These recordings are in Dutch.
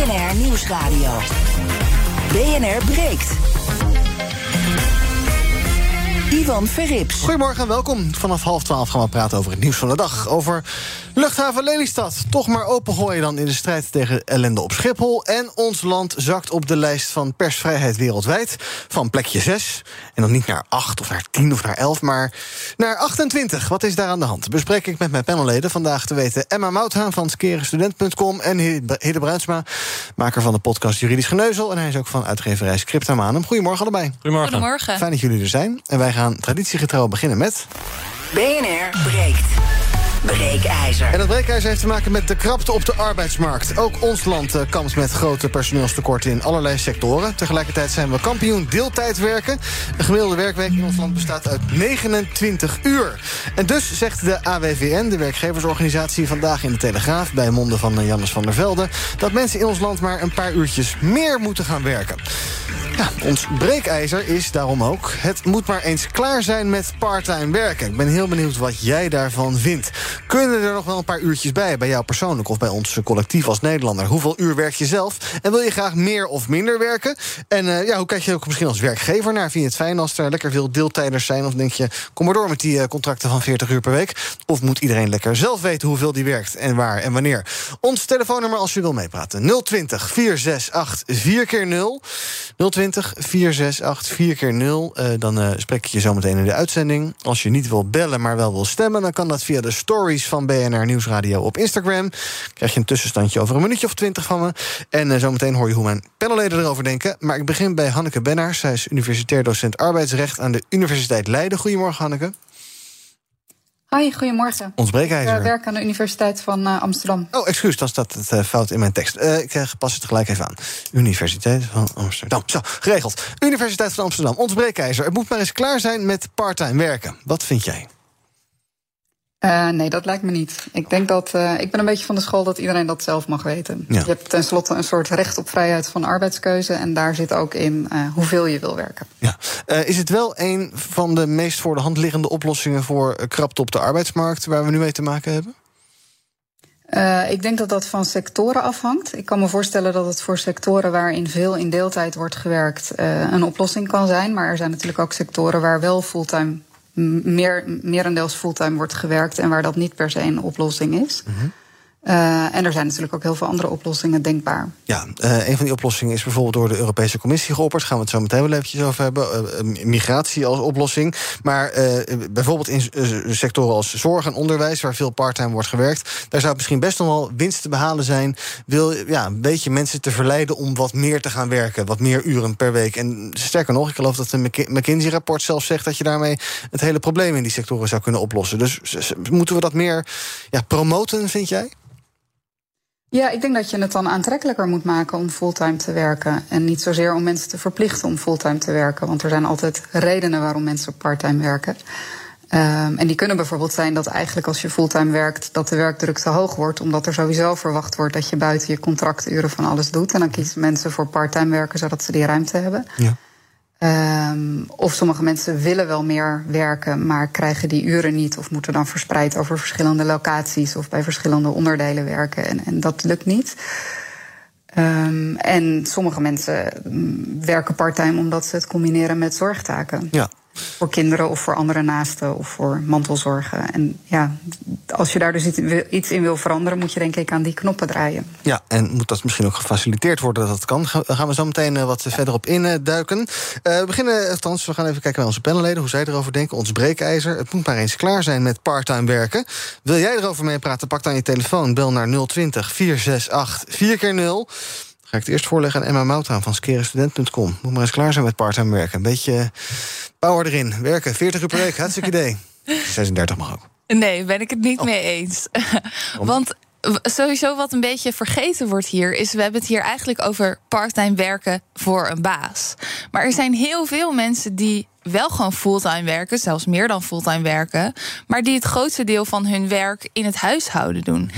BNR Nieuwsradio. BNR breekt. Ivan Verrips. Goedemorgen en welkom. Vanaf 11:30 gaan we praten over het nieuws van de dag. Over luchthaven Lelystad. Toch maar opengooien dan in de strijd tegen ellende op Schiphol. En ons land zakt op de lijst van persvrijheid wereldwijd. Van plekje 6. En dan niet naar 8 of naar 10 of naar 11, maar naar 28. Wat is daar aan de hand? Bespreek ik met mijn panelleden. Vandaag te weten Emma Mouthaan van skerestudent.com... en Hidde Bruinsma, maker van de podcast Juridisch Geneuzel. En hij is ook van uitgeverij Scriptamanum. Goedemorgen allebei. Goedemorgen. Fijn dat jullie er zijn. En wij gaan traditiegetrouw beginnen met BNR breekt. Breekijzer. En dat breekijzer heeft te maken met de krapte op de arbeidsmarkt. Ook ons land kampt met grote personeelstekorten in allerlei sectoren. Tegelijkertijd zijn we kampioen deeltijdwerken. De gemiddelde werkweek in ons land bestaat uit 29 uur. En dus zegt de AWVN, de werkgeversorganisatie, vandaag in de Telegraaf, bij monden van Jannes van der Velde, dat mensen in ons land maar een paar uurtjes meer moeten gaan werken. Ja, ons breekijzer is daarom ook: het moet maar eens klaar zijn met parttime werken. Ik ben heel benieuwd wat jij daarvan vindt. Kunnen er nog wel een paar uurtjes bij jou persoonlijk of bij ons collectief als Nederlander? Hoeveel uur werk je zelf? En wil je graag meer of minder werken? En hoe kijk je ook misschien als werkgever naar? Vind je het fijn als er lekker veel deeltijders zijn? Of denk je, kom maar door met die contracten van 40 uur per week? Of moet iedereen lekker zelf weten hoeveel die werkt en waar en wanneer? Ons telefoonnummer als je wil meepraten: 020 468 4x0. 020 468 4x0. Dan spreek ik je zo meteen in de uitzending. Als je niet wil bellen, maar wel wil stemmen, dan kan dat via de stories van BNR Nieuwsradio op Instagram. Krijg je een tussenstandje over een minuutje of 20 van me. En zometeen hoor je hoe mijn panelleden erover denken. Maar ik begin bij Hanneke Bennaars. Zij is universitair docent arbeidsrecht aan de Universiteit Leiden. Goedemorgen, Hanneke. Hoi, goedemorgen. Ons breekijzer. Ik werk aan de Universiteit van Amsterdam. Oh, excuus, dan staat het fout in mijn tekst. Ik pas het gelijk even aan. Universiteit van Amsterdam. Zo, geregeld. Universiteit van Amsterdam, ons breekijzer. Het moet maar eens klaar zijn met parttime werken. Wat vind jij? Nee, dat lijkt me niet. Ik denk dat ik ben een beetje van de school dat iedereen dat zelf mag weten. Ja. Je hebt tenslotte een soort recht op vrijheid van arbeidskeuze, en daar zit ook in hoeveel je wil werken. Ja. Is het wel een van de meest voor de hand liggende oplossingen voor krapte op de arbeidsmarkt waar we nu mee te maken hebben? Ik denk dat dat van sectoren afhangt. Ik kan me voorstellen dat het voor sectoren waarin veel in deeltijd wordt gewerkt een oplossing kan zijn. Maar er zijn natuurlijk ook sectoren waar wel fulltime merendeels fulltime wordt gewerkt en waar dat niet per se een oplossing is. Mm-hmm. En er zijn natuurlijk ook heel veel andere oplossingen denkbaar. Ja, een van die oplossingen is bijvoorbeeld door de Europese Commissie geopperd. Gaan we het zo meteen wel eventjes over hebben. Migratie als oplossing. Maar bijvoorbeeld in sectoren als zorg en onderwijs, waar veel parttime wordt gewerkt, daar zou misschien best nog wel winst te behalen zijn. Een beetje mensen te verleiden om wat meer te gaan werken. Wat meer uren per week. En sterker nog, ik geloof dat een McKinsey-rapport zelf zegt dat je daarmee het hele probleem in die sectoren zou kunnen oplossen. Dus moeten we dat meer promoten, vind jij? Ja, ik denk dat je het dan aantrekkelijker moet maken om fulltime te werken. En niet zozeer om mensen te verplichten om fulltime te werken. Want er zijn altijd redenen waarom mensen parttime werken. En die kunnen bijvoorbeeld zijn dat eigenlijk als je fulltime werkt, dat de werkdruk te hoog wordt, omdat er sowieso verwacht wordt dat je buiten je contracturen van alles doet. En dan kiezen mensen voor parttime werken, zodat ze die ruimte hebben. Ja. Of sommige mensen willen wel meer werken, maar krijgen die uren niet, of moeten dan verspreid over verschillende locaties of bij verschillende onderdelen werken. En dat lukt niet. En sommige mensen werken parttime omdat ze het combineren met zorgtaken. Ja. Voor kinderen of voor andere naasten of voor mantelzorgen. En ja, als je daar dus iets in wil veranderen, moet je denk ik aan die knoppen draaien. Ja, en moet dat misschien ook gefaciliteerd worden dat dat kan? Daar gaan we zo meteen wat verder op induiken. We gaan even kijken naar onze panelleden, hoe zij erover denken. Ons breekijzer, het moet maar eens klaar zijn met parttime werken. Wil jij erover meepraten, pak dan je telefoon. Bel naar 020 468 4x0. Ga ik het eerst voorleggen aan Emma Mouthaan van skerestudent.com. Moet maar eens klaar zijn met parttime werken. Een beetje power erin. Werken, 40 uur per week, hartstikke idee. 36 mag ook. Nee, ben ik het niet mee eens. Want sowieso wat een beetje vergeten wordt hier is, we hebben het hier eigenlijk over parttime werken voor een baas. Maar er zijn heel veel mensen die wel gewoon fulltime werken, zelfs meer dan fulltime werken, maar die het grootste deel van hun werk in het huishouden doen.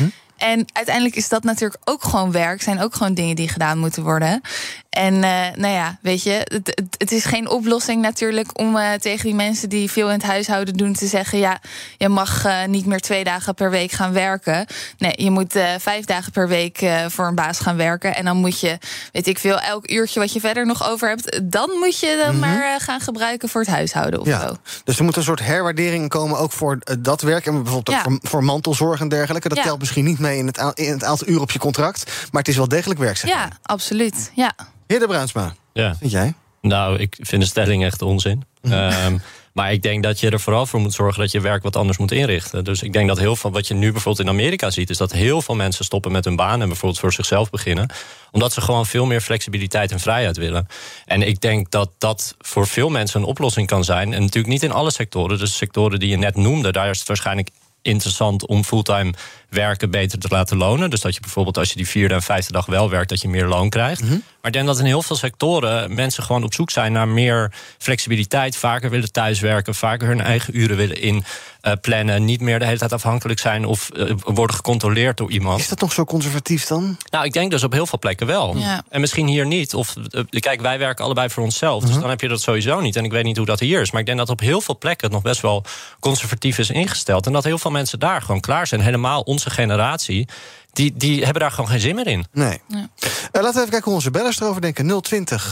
En uiteindelijk is dat natuurlijk ook gewoon werk. Zijn ook gewoon dingen die gedaan moeten worden. En weet je, het is geen oplossing natuurlijk om tegen die mensen die veel in het huishouden doen te zeggen, ja, je mag niet meer 2 dagen per week gaan werken. Nee, je moet 5 dagen per week voor een baas gaan werken. En dan moet je, weet ik veel, elk uurtje wat je verder nog over hebt, dan moet je dan maar gaan gebruiken voor het huishouden of zo. Dus er moet een soort herwaardering komen ook voor dat werk. En bijvoorbeeld ook voor mantelzorg en dergelijke. Dat telt misschien niet mee in het aantal uren op je contract. Maar het is wel degelijk werk, zeg maar. Ja, absoluut. Ja. Heer De Bruinsma, wat vind jij? Nou, ik vind de stelling echt onzin. Maar ik denk dat je er vooral voor moet zorgen dat je werk wat anders moet inrichten. Dus ik denk dat heel veel wat je nu bijvoorbeeld in Amerika ziet, is dat heel veel mensen stoppen met hun baan en bijvoorbeeld voor zichzelf beginnen. Omdat ze gewoon veel meer flexibiliteit en vrijheid willen. En ik denk dat dat voor veel mensen een oplossing kan zijn. En natuurlijk niet in alle sectoren. Dus sectoren die je net noemde, daar is het waarschijnlijk interessant om fulltime werken beter te laten lonen. Dus dat je bijvoorbeeld als je die 4e en 5e dag wel werkt, dat je meer loon krijgt. Maar ik denk dat in heel veel sectoren mensen gewoon op zoek zijn naar meer flexibiliteit, vaker willen thuiswerken, vaker hun eigen uren willen inplannen, niet meer de hele tijd afhankelijk zijn of worden gecontroleerd door iemand. Is dat nog zo conservatief dan? Nou, ik denk dus op heel veel plekken wel. Ja. En misschien hier niet. Of kijk, wij werken allebei voor onszelf, dus dan heb je dat sowieso niet. En ik weet niet hoe dat hier is. Maar ik denk dat op heel veel plekken het nog best wel conservatief is ingesteld. En dat heel veel mensen daar gewoon klaar zijn. Helemaal onze generatie, die hebben daar gewoon geen zin meer in. Nee. Ja. Laten we even kijken hoe onze bellers erover denken.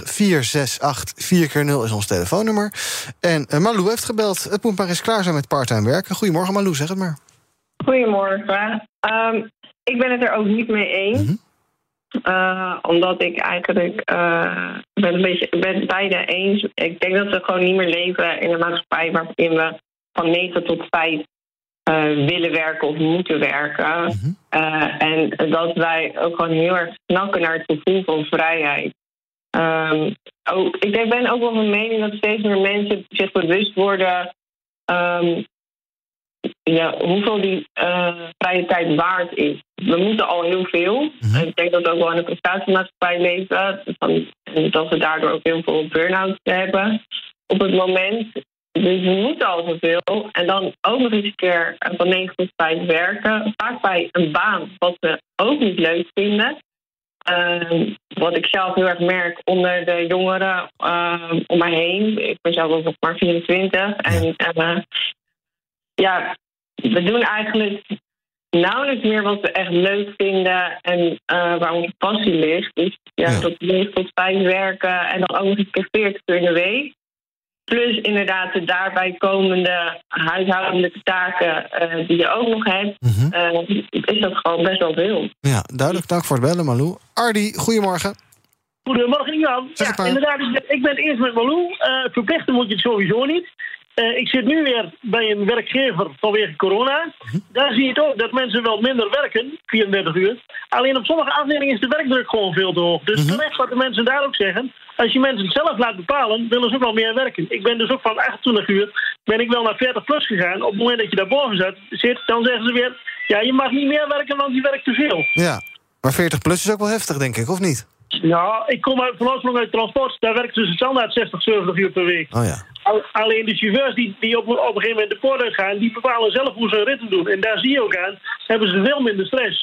020-468-4x0 is ons telefoonnummer. En Malou heeft gebeld. Het moet maar eens klaar zijn met parttime werken. Goedemorgen Malou, zeg het maar. Goedemorgen. Ik ben het er ook niet mee eens. Omdat ik eigenlijk ben beide eens. Ik denk dat we gewoon niet meer leven in een maatschappij waarin we van 9 tot 5 willen werken of moeten werken. En dat wij ook gewoon heel erg snakken naar het gevoel van vrijheid. Ik ben ook wel van mening dat steeds meer mensen zich bewust worden hoeveel die vrije tijd waard is. We moeten al heel veel. Ik denk dat we ook wel in een prestatiemaatschappij leven. En dat we daardoor ook heel veel burn-out hebben op het moment. Dus we moeten al zoveel. En dan ook nog eens een keer van 9 tot 5 werken. Vaak bij een baan wat we ook niet leuk vinden. Wat ik zelf heel erg merk onder de jongeren om mij heen. Ik ben zelf ook nog maar 24. En we doen eigenlijk nauwelijks meer wat we echt leuk vinden en waar onze passie ligt. Dus tot 9 tot 5 werken en dan ook nog eens een keer 40 uur in de week. Plus inderdaad de daarbij komende huishoudelijke taken die je ook nog hebt. Is dat gewoon best wel veel. Ja, duidelijk. Dank voor het bellen, Malou. Ardi, goedemorgen. Goedemorgen, Jan. Ja, inderdaad, ik ben het eens met Malou. Verplichten moet je het sowieso niet. Ik zit nu weer bij een werkgever vanwege corona. Daar zie je toch dat mensen wel minder werken, 34 uur. Alleen op sommige afdelingen is de werkdruk gewoon veel te hoog. Dus terecht wat de mensen daar ook zeggen. Als je mensen het zelf laat bepalen, willen ze ook wel meer werken. Ik ben dus ook van 28 uur, ben ik wel naar 40 plus gegaan. Op het moment dat je daarboven zit, dan zeggen ze weer, ja, je mag niet meer werken, want je werkt te veel. Ja, maar 40 plus is ook wel heftig, denk ik, of niet? Ja, ik kom van oorsprong uit transport. Daar werken ze standaard 60, 70 uur per week. Oh ja. Alleen de chauffeurs die op een gegeven moment de poort uitgaan, die bepalen zelf hoe ze hun ritten doen. En daar zie je ook aan, hebben ze veel minder stress.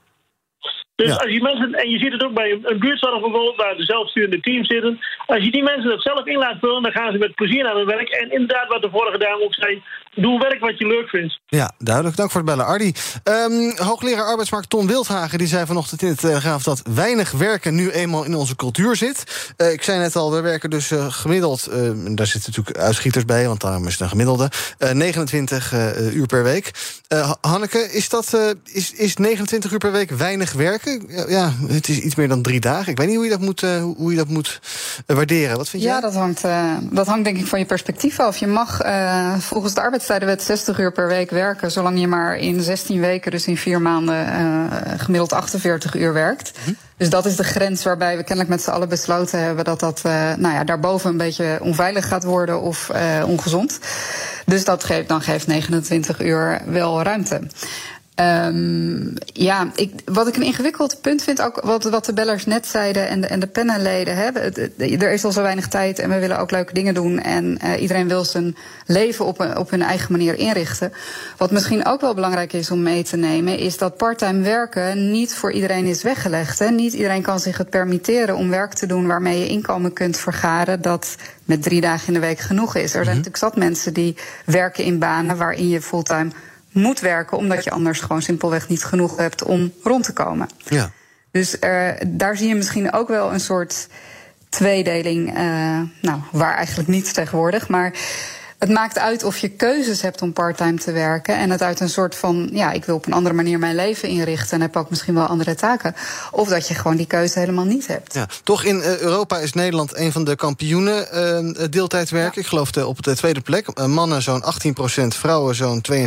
Dus als je mensen, en je ziet het ook bij een buurtzorg bijvoorbeeld, waar de zelfsturende teams zitten. Als je die mensen dat zelf in laat vullen, dan gaan ze met plezier naar hun werk. En inderdaad, wat de vorige dame ook zei, doe werk wat je leuk vindt. Ja, duidelijk. Dank voor het bellen, Ardi. Hoogleraar arbeidsmarkt Ton Wildhagen die zei vanochtend in het Telegraaf dat weinig werken nu eenmaal in onze cultuur zit. Ik zei net al, we werken dus gemiddeld, daar zitten natuurlijk uitschieters bij, want daarom is het een gemiddelde, 29 uur per week. Hanneke, is 29 uur per week weinig werken? Ja, het is iets meer dan 3 dagen. Ik weet niet hoe je dat moet waarderen. Wat vind jij? Ja, dat hangt denk ik van je perspectief af. Je mag volgens de arbeidstijdenwet 60 uur per week werken, zolang je maar in 16 weken, dus in 4 maanden, gemiddeld 48 uur werkt. Dus dat is de grens waarbij we kennelijk met z'n allen besloten hebben dat daarboven een beetje onveilig gaat worden of ongezond. Dus dan geeft 29 uur wel ruimte. Wat ik een ingewikkeld punt vind, ook wat de bellers net zeiden en de panelleden. Er is al zo weinig tijd en we willen ook leuke dingen doen. En iedereen wil zijn leven op hun eigen manier inrichten. Wat misschien ook wel belangrijk is om mee te nemen, is dat parttime werken niet voor iedereen is weggelegd. Hè. Niet iedereen kan zich het permitteren om werk te doen waarmee je inkomen kunt vergaren dat met 3 dagen in de week genoeg is. Er zijn natuurlijk zat mensen die werken in banen waarin je fulltime moet werken, omdat je anders gewoon simpelweg niet genoeg hebt om rond te komen. Ja. Dus daar zie je misschien ook wel een soort tweedeling, waar eigenlijk niets tegenwoordig, maar het maakt uit of je keuzes hebt om parttime te werken en het uit een soort van, ik wil op een andere manier mijn leven inrichten en heb ook misschien wel andere taken, of dat je gewoon die keuze helemaal niet hebt. Ja, toch in Europa is Nederland een van de kampioenen deeltijdwerken. Ja. Ik geloof op de tweede plek. Mannen zo'n 18%, vrouwen zo'n 62%.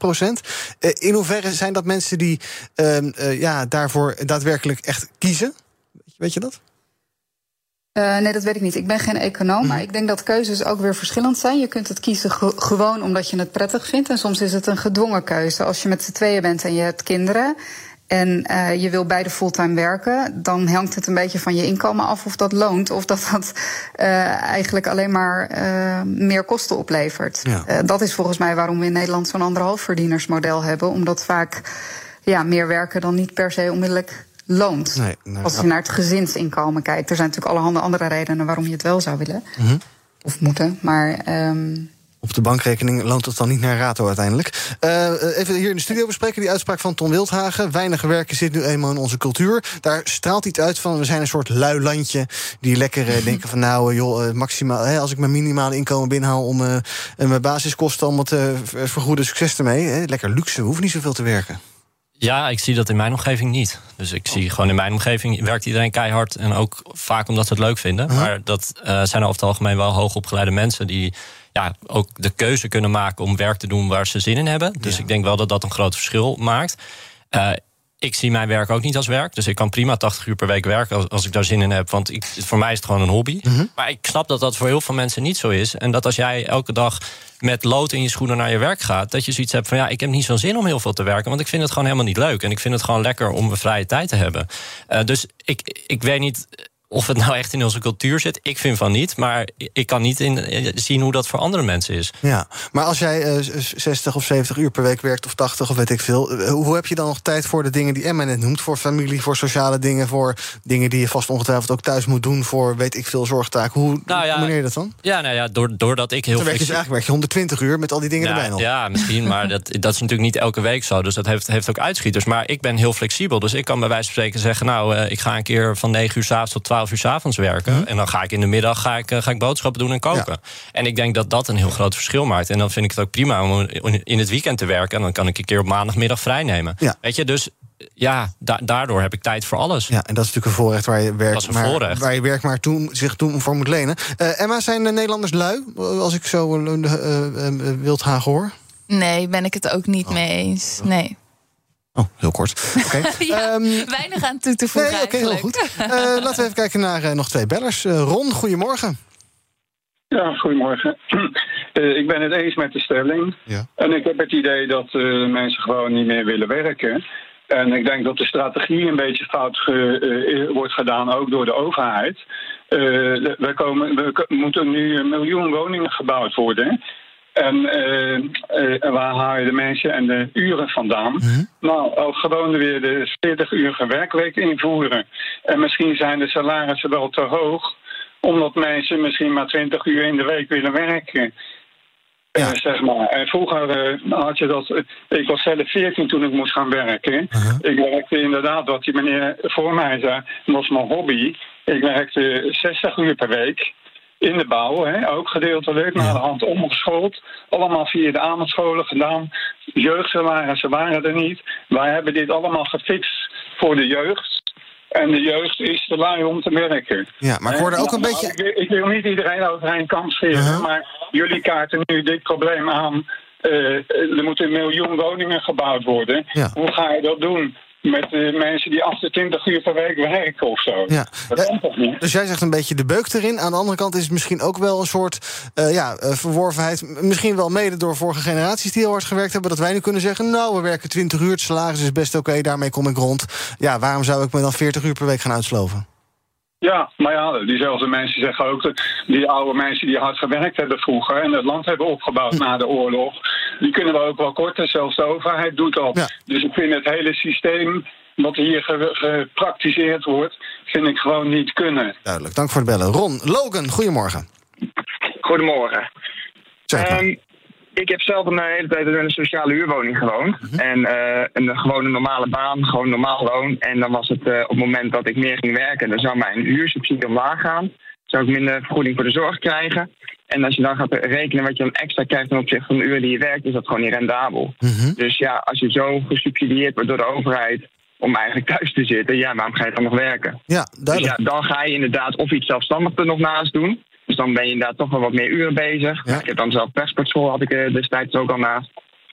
In hoeverre zijn dat mensen die daarvoor daadwerkelijk echt kiezen? Weet je dat? Nee, dat weet ik niet. Ik ben geen econoom, maar ik denk dat keuzes ook weer verschillend zijn. Je kunt het kiezen gewoon omdat je het prettig vindt. En soms is het een gedwongen keuze. Als je met z'n tweeën bent en je hebt kinderen en je wil beide fulltime werken, dan hangt het een beetje van je inkomen af of dat loont, of dat eigenlijk alleen maar meer kosten oplevert. Ja. Dat is volgens mij waarom we in Nederland zo'n 1,5-verdienersmodel hebben. Omdat vaak meer werken dan niet per se onmiddellijk loont. Als je naar het gezinsinkomen kijkt. Er zijn natuurlijk allerhande andere redenen waarom je het wel zou willen. Of moeten, maar op de bankrekening loont het dan niet naar rato uiteindelijk. Even hier in de studio bespreken die uitspraak van Ton Wildhagen. Weinig werken zit nu eenmaal in onze cultuur. Daar straalt iets uit van, we zijn een soort lui landje die lekker denken van maximaal, als ik mijn minimale inkomen binnenhaal om mijn basiskosten allemaal te vergoeden, succes ermee. Lekker luxe, we hoeven niet zoveel te werken. Ja, ik zie dat in mijn omgeving niet. Dus ik zie gewoon in mijn omgeving werkt iedereen keihard. En ook vaak omdat ze het leuk vinden. Maar dat zijn over het algemeen wel hoogopgeleide mensen die ook de keuze kunnen maken om werk te doen waar ze zin in hebben. Dus ik denk wel dat dat een groot verschil maakt. Ik zie mijn werk ook niet als werk. Dus ik kan prima 80 uur per week werken als ik daar zin in heb. Want voor mij is het gewoon een hobby. Maar ik snap dat dat voor heel veel mensen niet zo is. En dat als jij elke dag met lood in je schoenen naar je werk gaat, dat je zoiets hebt van ik heb niet zo'n zin om heel veel te werken, want ik vind het gewoon helemaal niet leuk. En ik vind het gewoon lekker om een vrije tijd te hebben. Dus ik weet niet of het nou echt in onze cultuur zit. Ik vind van niet, maar ik kan niet zien hoe dat voor andere mensen is. Ja, maar als jij 60 of 70 uur per week werkt, of 80 of weet ik veel, hoe heb je dan nog tijd voor de dingen die Emma net noemt? Voor familie, voor sociale dingen, voor dingen die je vast ongetwijfeld ook thuis moet doen, voor weet ik veel zorgtaken. Hoe combineer je dat dan? Doordat ik heel dus eigenlijk werk je 120 uur met al die dingen erbij nog. Ja, misschien, maar dat is natuurlijk niet elke week zo. Dus dat heeft ook uitschieters. Maar ik ben heel flexibel. Dus ik kan bij wijze van spreken zeggen, ik ga een keer van 9 uur 's avonds tot 12 uur 's avonds werken. En dan ga ik in de middag ga ik boodschappen doen en koken. Ja. En ik denk dat dat een heel groot verschil maakt. En dan vind ik het ook prima om in het weekend te werken. En dan kan ik een keer op maandagmiddag vrij nemen. Ja. Weet je, dus daardoor heb ik tijd voor alles. Ja, en dat is natuurlijk een voorrecht waar je werk, waar je werk maar zich voor moet lenen. Emma, zijn Nederlanders lui? Als ik zo Wildhagen hoor. Nee, ben ik het ook niet mee eens. Nee. Oh, heel kort. Okay. Weinig aan toe te voegen. Oké, heel goed. Laten we even kijken naar nog 2 bellers. Ron, goedemorgen. Ja, goedemorgen. Ik ben het eens met de stelling. Ja. En ik heb het idee dat mensen gewoon niet meer willen werken. En ik denk dat de strategie een beetje fout wordt gedaan, ook door de overheid. We moeten nu 1 miljoen woningen gebouwd worden. En waar haal je de mensen en de uren vandaan? Nou, ook gewoon weer de 40-uurige werkweek invoeren. En misschien zijn de salarissen wel te hoog, omdat mensen misschien maar 20 uur in de week willen werken. Ja. Zeg maar. En vroeger had je dat. Ik was zelf 14 toen ik moest gaan werken. Ik werkte inderdaad, wat die meneer voor mij zei, was mijn hobby. Ik werkte 60 uur per week. In de bouw, ook gedeeltelijk, naar de hand omgeschoold. Allemaal via de avondscholen gedaan. Jeugdsalarissen waren er niet. Wij hebben dit allemaal gefixt voor de jeugd. En de jeugd is te lui om te werken. Ja, maar ik hoorde ook een beetje. Ik wil niet iedereen over een kant scheren, maar jullie kaarten nu dit probleem aan. Er moeten 1 miljoen woningen gebouwd worden. Ja. Hoe ga je dat doen? met mensen die 28 uur per week werken of zo. Ja. Dat kan toch niet? Dus jij zegt een beetje de beuk erin. Aan de andere kant is het misschien ook wel een soort verworvenheid. Misschien wel mede door vorige generaties die heel hard gewerkt hebben. Dat wij nu kunnen zeggen, nou, we werken 20 uur. Het salaris is best oké, daarmee kom ik rond. Ja, waarom zou ik me dan 40 uur per week gaan uitsloven? Ja, maar ja, diezelfde mensen zeggen ook dat die oude mensen die hard gewerkt hebben vroeger en het land hebben opgebouwd na de oorlog, die kunnen we ook wel korten, zelfs de overheid doet dat. Ja. Dus ik vind het hele systeem wat hier gepraktiseerd wordt, vind ik gewoon niet kunnen. Duidelijk, dank voor het bellen. Ron, Logan, goedemorgen. Goedemorgen. Zeg maar. Ik heb zelf een hele tijd in een sociale huurwoning gewoond. Mm-hmm. En gewoon een normale baan, gewoon normaal loon. En dan was het op het moment dat ik meer ging werken, dan zou mijn huursubsidie omlaag gaan. Zou ik minder vergoeding voor de zorg krijgen. En als je dan gaat rekenen wat je dan extra krijgt ten opzichte van de uren die je werkt, is dat gewoon niet rendabel. Mm-hmm. Dus ja, als je zo gesubsidieerd wordt door de overheid om eigenlijk thuis te zitten, ja, waarom ga je dan nog werken? Ja, duidelijk. Dus ja, dan ga je inderdaad of iets zelfstandig er nog naast doen. Dus dan ben je inderdaad toch wel wat meer uren bezig. Ja. Ik heb dan zelf perssportschool, had ik destijds ook al naast.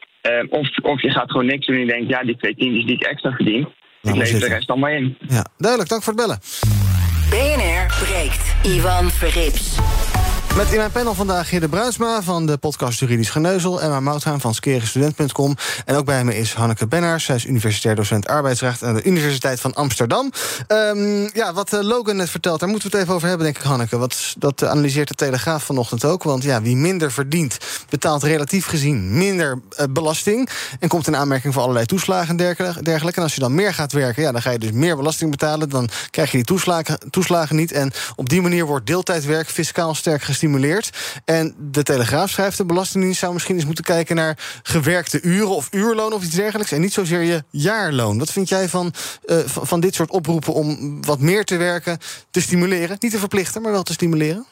Of je gaat gewoon niks doen en je denkt, ja, die 2 tientjes die ik extra verdien, ik leef de rest allemaal in. Ja, duidelijk, dank voor het bellen. BNR breekt. Ivan Verrips. Met in mijn panel vandaag Hidde Bruinsma van de podcast Juridisch Geneuzel, Emma Mouthaan van skerestudent.com. En ook bij me is Hanneke Bennaars. Zij is universitair docent arbeidsrecht aan de Universiteit van Amsterdam. Wat Logan net vertelt, daar moeten we het even over hebben, denk ik, Hanneke. Dat analyseert de Telegraaf vanochtend ook. Want ja, wie minder verdient, betaalt relatief gezien minder belasting. En komt in aanmerking voor allerlei toeslagen en dergelijke. En als je dan meer gaat werken, ja, dan ga je dus meer belasting betalen. Dan krijg je die toeslagen niet. En op die manier wordt deeltijdwerk fiscaal sterk gestimuleerd. En de Telegraaf schrijft, de Belastingdienst zou misschien eens moeten kijken naar gewerkte uren of uurloon of iets dergelijks en niet zozeer je jaarloon. Wat vind jij van dit soort oproepen om wat meer te werken, te stimuleren? Niet te verplichten, maar wel te stimuleren?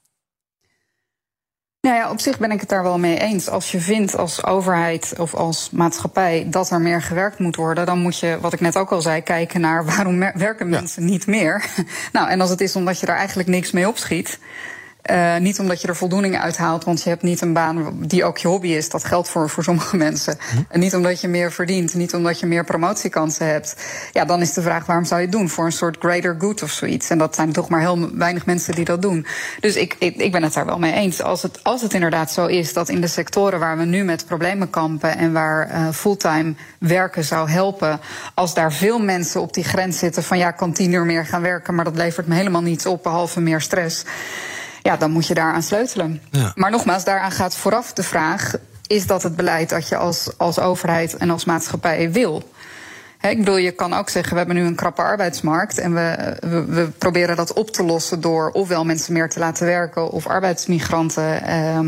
Nou ja, op zich ben ik het daar wel mee eens. Als je vindt als overheid of als maatschappij dat er meer gewerkt moet worden, dan moet je, wat ik net ook al zei, kijken naar waarom werken mensen niet meer. Nou, en als het is omdat je daar eigenlijk niks mee opschiet, niet omdat je er voldoening uit haalt, want je hebt niet een baan die ook je hobby is. Dat geldt voor sommige mensen. En niet omdat je meer verdient, niet omdat je meer promotiekansen hebt. Ja, dan is de vraag, waarom zou je het doen? Voor een soort greater good of zoiets. En dat zijn toch maar heel weinig mensen die dat doen. Dus ik ben het daar wel mee eens. Als het inderdaad zo is dat in de sectoren waar we nu met problemen kampen en waar fulltime werken zou helpen, als daar veel mensen op die grens zitten van ja, ik kan 10 uur meer gaan werken, maar dat levert me helemaal niets op, behalve meer stress. Ja, dan moet je daaraan sleutelen. Ja. Maar nogmaals, daaraan gaat vooraf de vraag, is dat het beleid dat je als overheid en als maatschappij wil? Ik bedoel, je kan ook zeggen, we hebben nu een krappe arbeidsmarkt en we proberen dat op te lossen door ofwel mensen meer te laten werken of arbeidsmigranten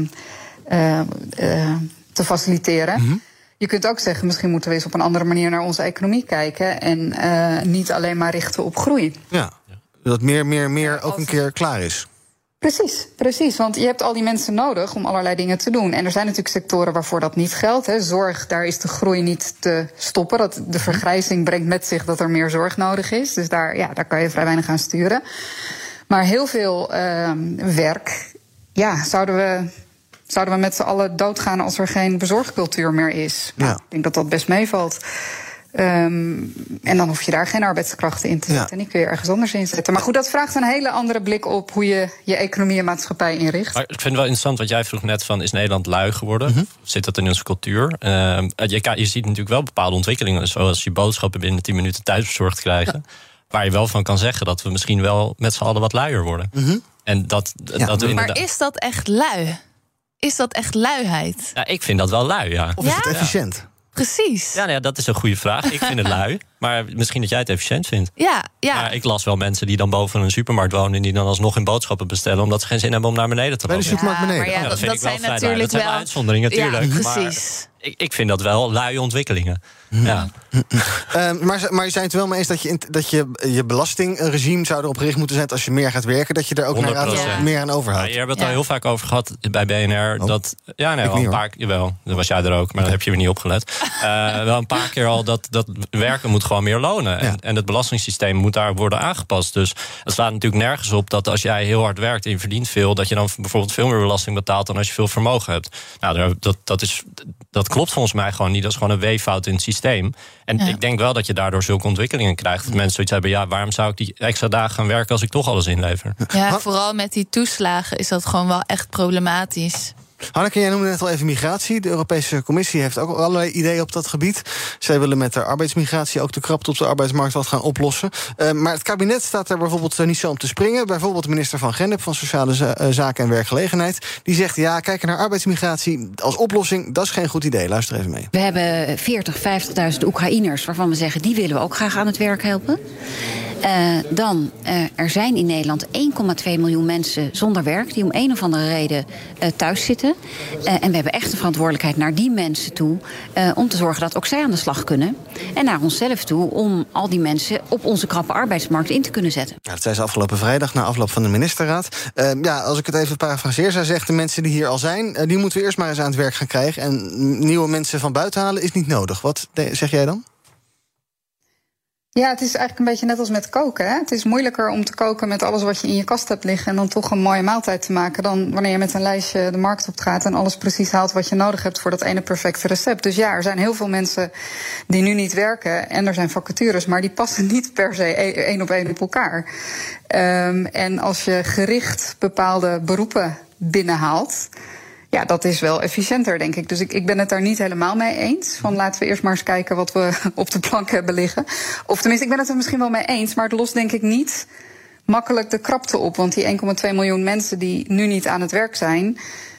te faciliteren. Mm-hmm. Je kunt ook zeggen, misschien moeten we eens op een andere manier naar onze economie kijken en niet alleen maar richten op groei. Ja, dat meer ook een keer klaar is. Precies. Want je hebt al die mensen nodig om allerlei dingen te doen. En er zijn natuurlijk sectoren waarvoor dat niet geldt. Hè. Zorg, daar is de groei niet te stoppen. De vergrijzing brengt met zich dat er meer zorg nodig is. Dus daar kan je vrij weinig aan sturen. Maar heel veel werk, ja, zouden we met z'n allen doodgaan als er geen bezorgcultuur meer is. Ja. Nou, ik denk dat dat best meevalt. En dan hoef je daar geen arbeidskrachten in te zetten. En die kun je ergens anders inzetten. Maar goed, dat vraagt een hele andere blik op hoe je je economie en maatschappij inricht. Maar ik vind het wel interessant wat jij vroeg net van, is Nederland lui geworden? Mm-hmm. Zit dat in onze cultuur? Je ziet natuurlijk wel bepaalde ontwikkelingen, zoals je boodschappen binnen 10 minuten thuisbezorgd krijgen. Ja. Waar je wel van kan zeggen dat we misschien wel met z'n allen wat luier worden. Mm-hmm. En dat we inderdaad... Maar is dat echt lui? Is dat echt luiheid? Ja, ik vind dat wel lui, ja. Of is het efficiënt? Ja. Precies. Ja, dat is een goede vraag. Ik vind het lui. Maar misschien dat jij het efficiënt vindt. Ja. Maar ik las wel mensen die dan boven een supermarkt wonen en die dan alsnog hun boodschappen bestellen omdat ze geen zin hebben om naar beneden te lopen. Bij de supermarkt beneden. Maar dat vind ik wel fijn. Dat zijn wel uitzonderingen, natuurlijk. Ja, precies. Maar ik vind dat wel luie ontwikkelingen. Ja. Maar je zijn het wel mee eens dat je belastingregime zou erop gericht moeten zijn als je meer gaat werken, dat je er ook meer aan overhoudt. Je hebt het al heel vaak over gehad bij BNR. Oh. Dat, wel een paar keer. Jawel, dat was jij er ook, maar dat heb je weer niet opgelet. Wel een paar keer al dat werken moet gewoon meer lonen. En het belastingssysteem moet daar worden aangepast. Dus het slaat natuurlijk nergens op dat als jij heel hard werkt en je verdient veel, dat je dan bijvoorbeeld veel meer belasting betaalt dan als je veel vermogen hebt. Nou, dat klopt volgens mij gewoon niet. Dat is gewoon een weeffout in het systeem. En ik denk wel dat je daardoor zulke ontwikkelingen krijgt. Dat mensen zoiets hebben, waarom zou ik die extra dagen gaan werken als ik toch alles inlever? Ja, vooral met die toeslagen is dat gewoon wel echt problematisch. Hanneke, jij noemde net al even migratie. De Europese Commissie heeft ook allerlei ideeën op dat gebied. Zij willen met de arbeidsmigratie ook de krapte op de arbeidsmarkt wat gaan oplossen. Maar het kabinet staat er bijvoorbeeld niet zo om te springen. Bijvoorbeeld de minister van Gennep van Sociale Zaken en Werkgelegenheid. Die zegt, kijken naar arbeidsmigratie als oplossing, dat is geen goed idee. Luister even mee. We hebben 50.000 Oekraïners waarvan we zeggen, die willen we ook graag aan het werk helpen. Er zijn in Nederland 1,2 miljoen mensen zonder werk die om een of andere reden thuis zitten. En we hebben echt een verantwoordelijkheid naar die mensen toe om te zorgen dat ook zij aan de slag kunnen. En naar onszelf toe om al die mensen op onze krappe arbeidsmarkt in te kunnen zetten. Ja, dat zei ze afgelopen vrijdag na afloop van de ministerraad. Als ik het even parafraseer, zij zegt, de mensen die hier al zijn, die moeten we eerst maar eens aan het werk gaan krijgen. En nieuwe mensen van buiten halen is niet nodig. Wat zeg jij dan? Ja, het is eigenlijk een beetje net als met koken. Hè? Het is moeilijker om te koken met alles wat je in je kast hebt liggen en dan toch een mooie maaltijd te maken dan wanneer je met een lijstje de markt op gaat en alles precies haalt wat je nodig hebt voor dat ene perfecte recept. Dus er zijn heel veel mensen die nu niet werken en er zijn vacatures, maar die passen niet per se één op één op elkaar. En als je gericht bepaalde beroepen binnenhaalt, ja, dat is wel efficiënter, denk ik. Dus ik ben het daar niet helemaal mee eens. Van laten we eerst maar eens kijken wat we op de plank hebben liggen. Of tenminste, ik ben het er misschien wel mee eens, maar het lost denk ik niet makkelijk de krapte op. Want die 1,2 miljoen mensen die nu niet aan het werk zijn,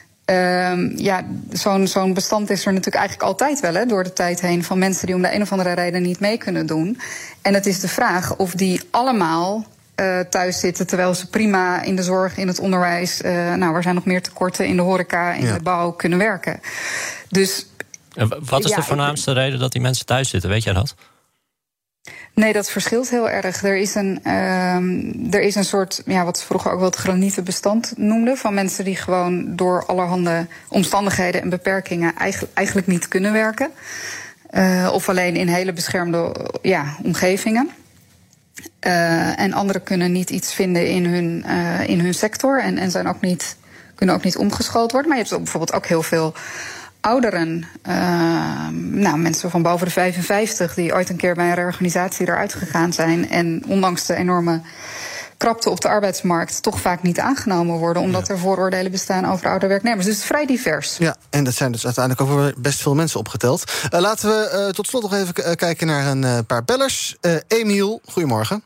zo'n bestand is er natuurlijk eigenlijk altijd wel, hè, door de tijd heen, van mensen die om de een of andere reden niet mee kunnen doen. En het is de vraag of die allemaal thuis zitten, terwijl ze prima in de zorg, in het onderwijs, er zijn nog meer tekorten in de horeca, in de bouw, kunnen werken. Dus wat is de voornaamste reden dat die mensen thuis zitten? Weet jij dat? Nee, dat verschilt heel erg. Er is een soort, wat ze vroeger ook wel het granieten bestand noemden, van mensen die gewoon door allerhande omstandigheden en beperkingen eigenlijk niet kunnen werken. Of alleen in hele beschermde omgevingen. En anderen kunnen niet iets vinden in hun sector en kunnen ook niet omgeschoold worden. Maar je hebt bijvoorbeeld ook heel veel ouderen, mensen van boven de 55... die ooit een keer bij een reorganisatie eruit gegaan zijn en ondanks de enorme krapte op de arbeidsmarkt toch vaak niet aangenomen worden, omdat er vooroordelen bestaan over oude werknemers. Dus het is vrij divers. Ja, en dat zijn dus uiteindelijk ook weer best veel mensen opgeteld. Laten we tot slot nog even kijken naar een paar bellers. Emiel, goedemorgen.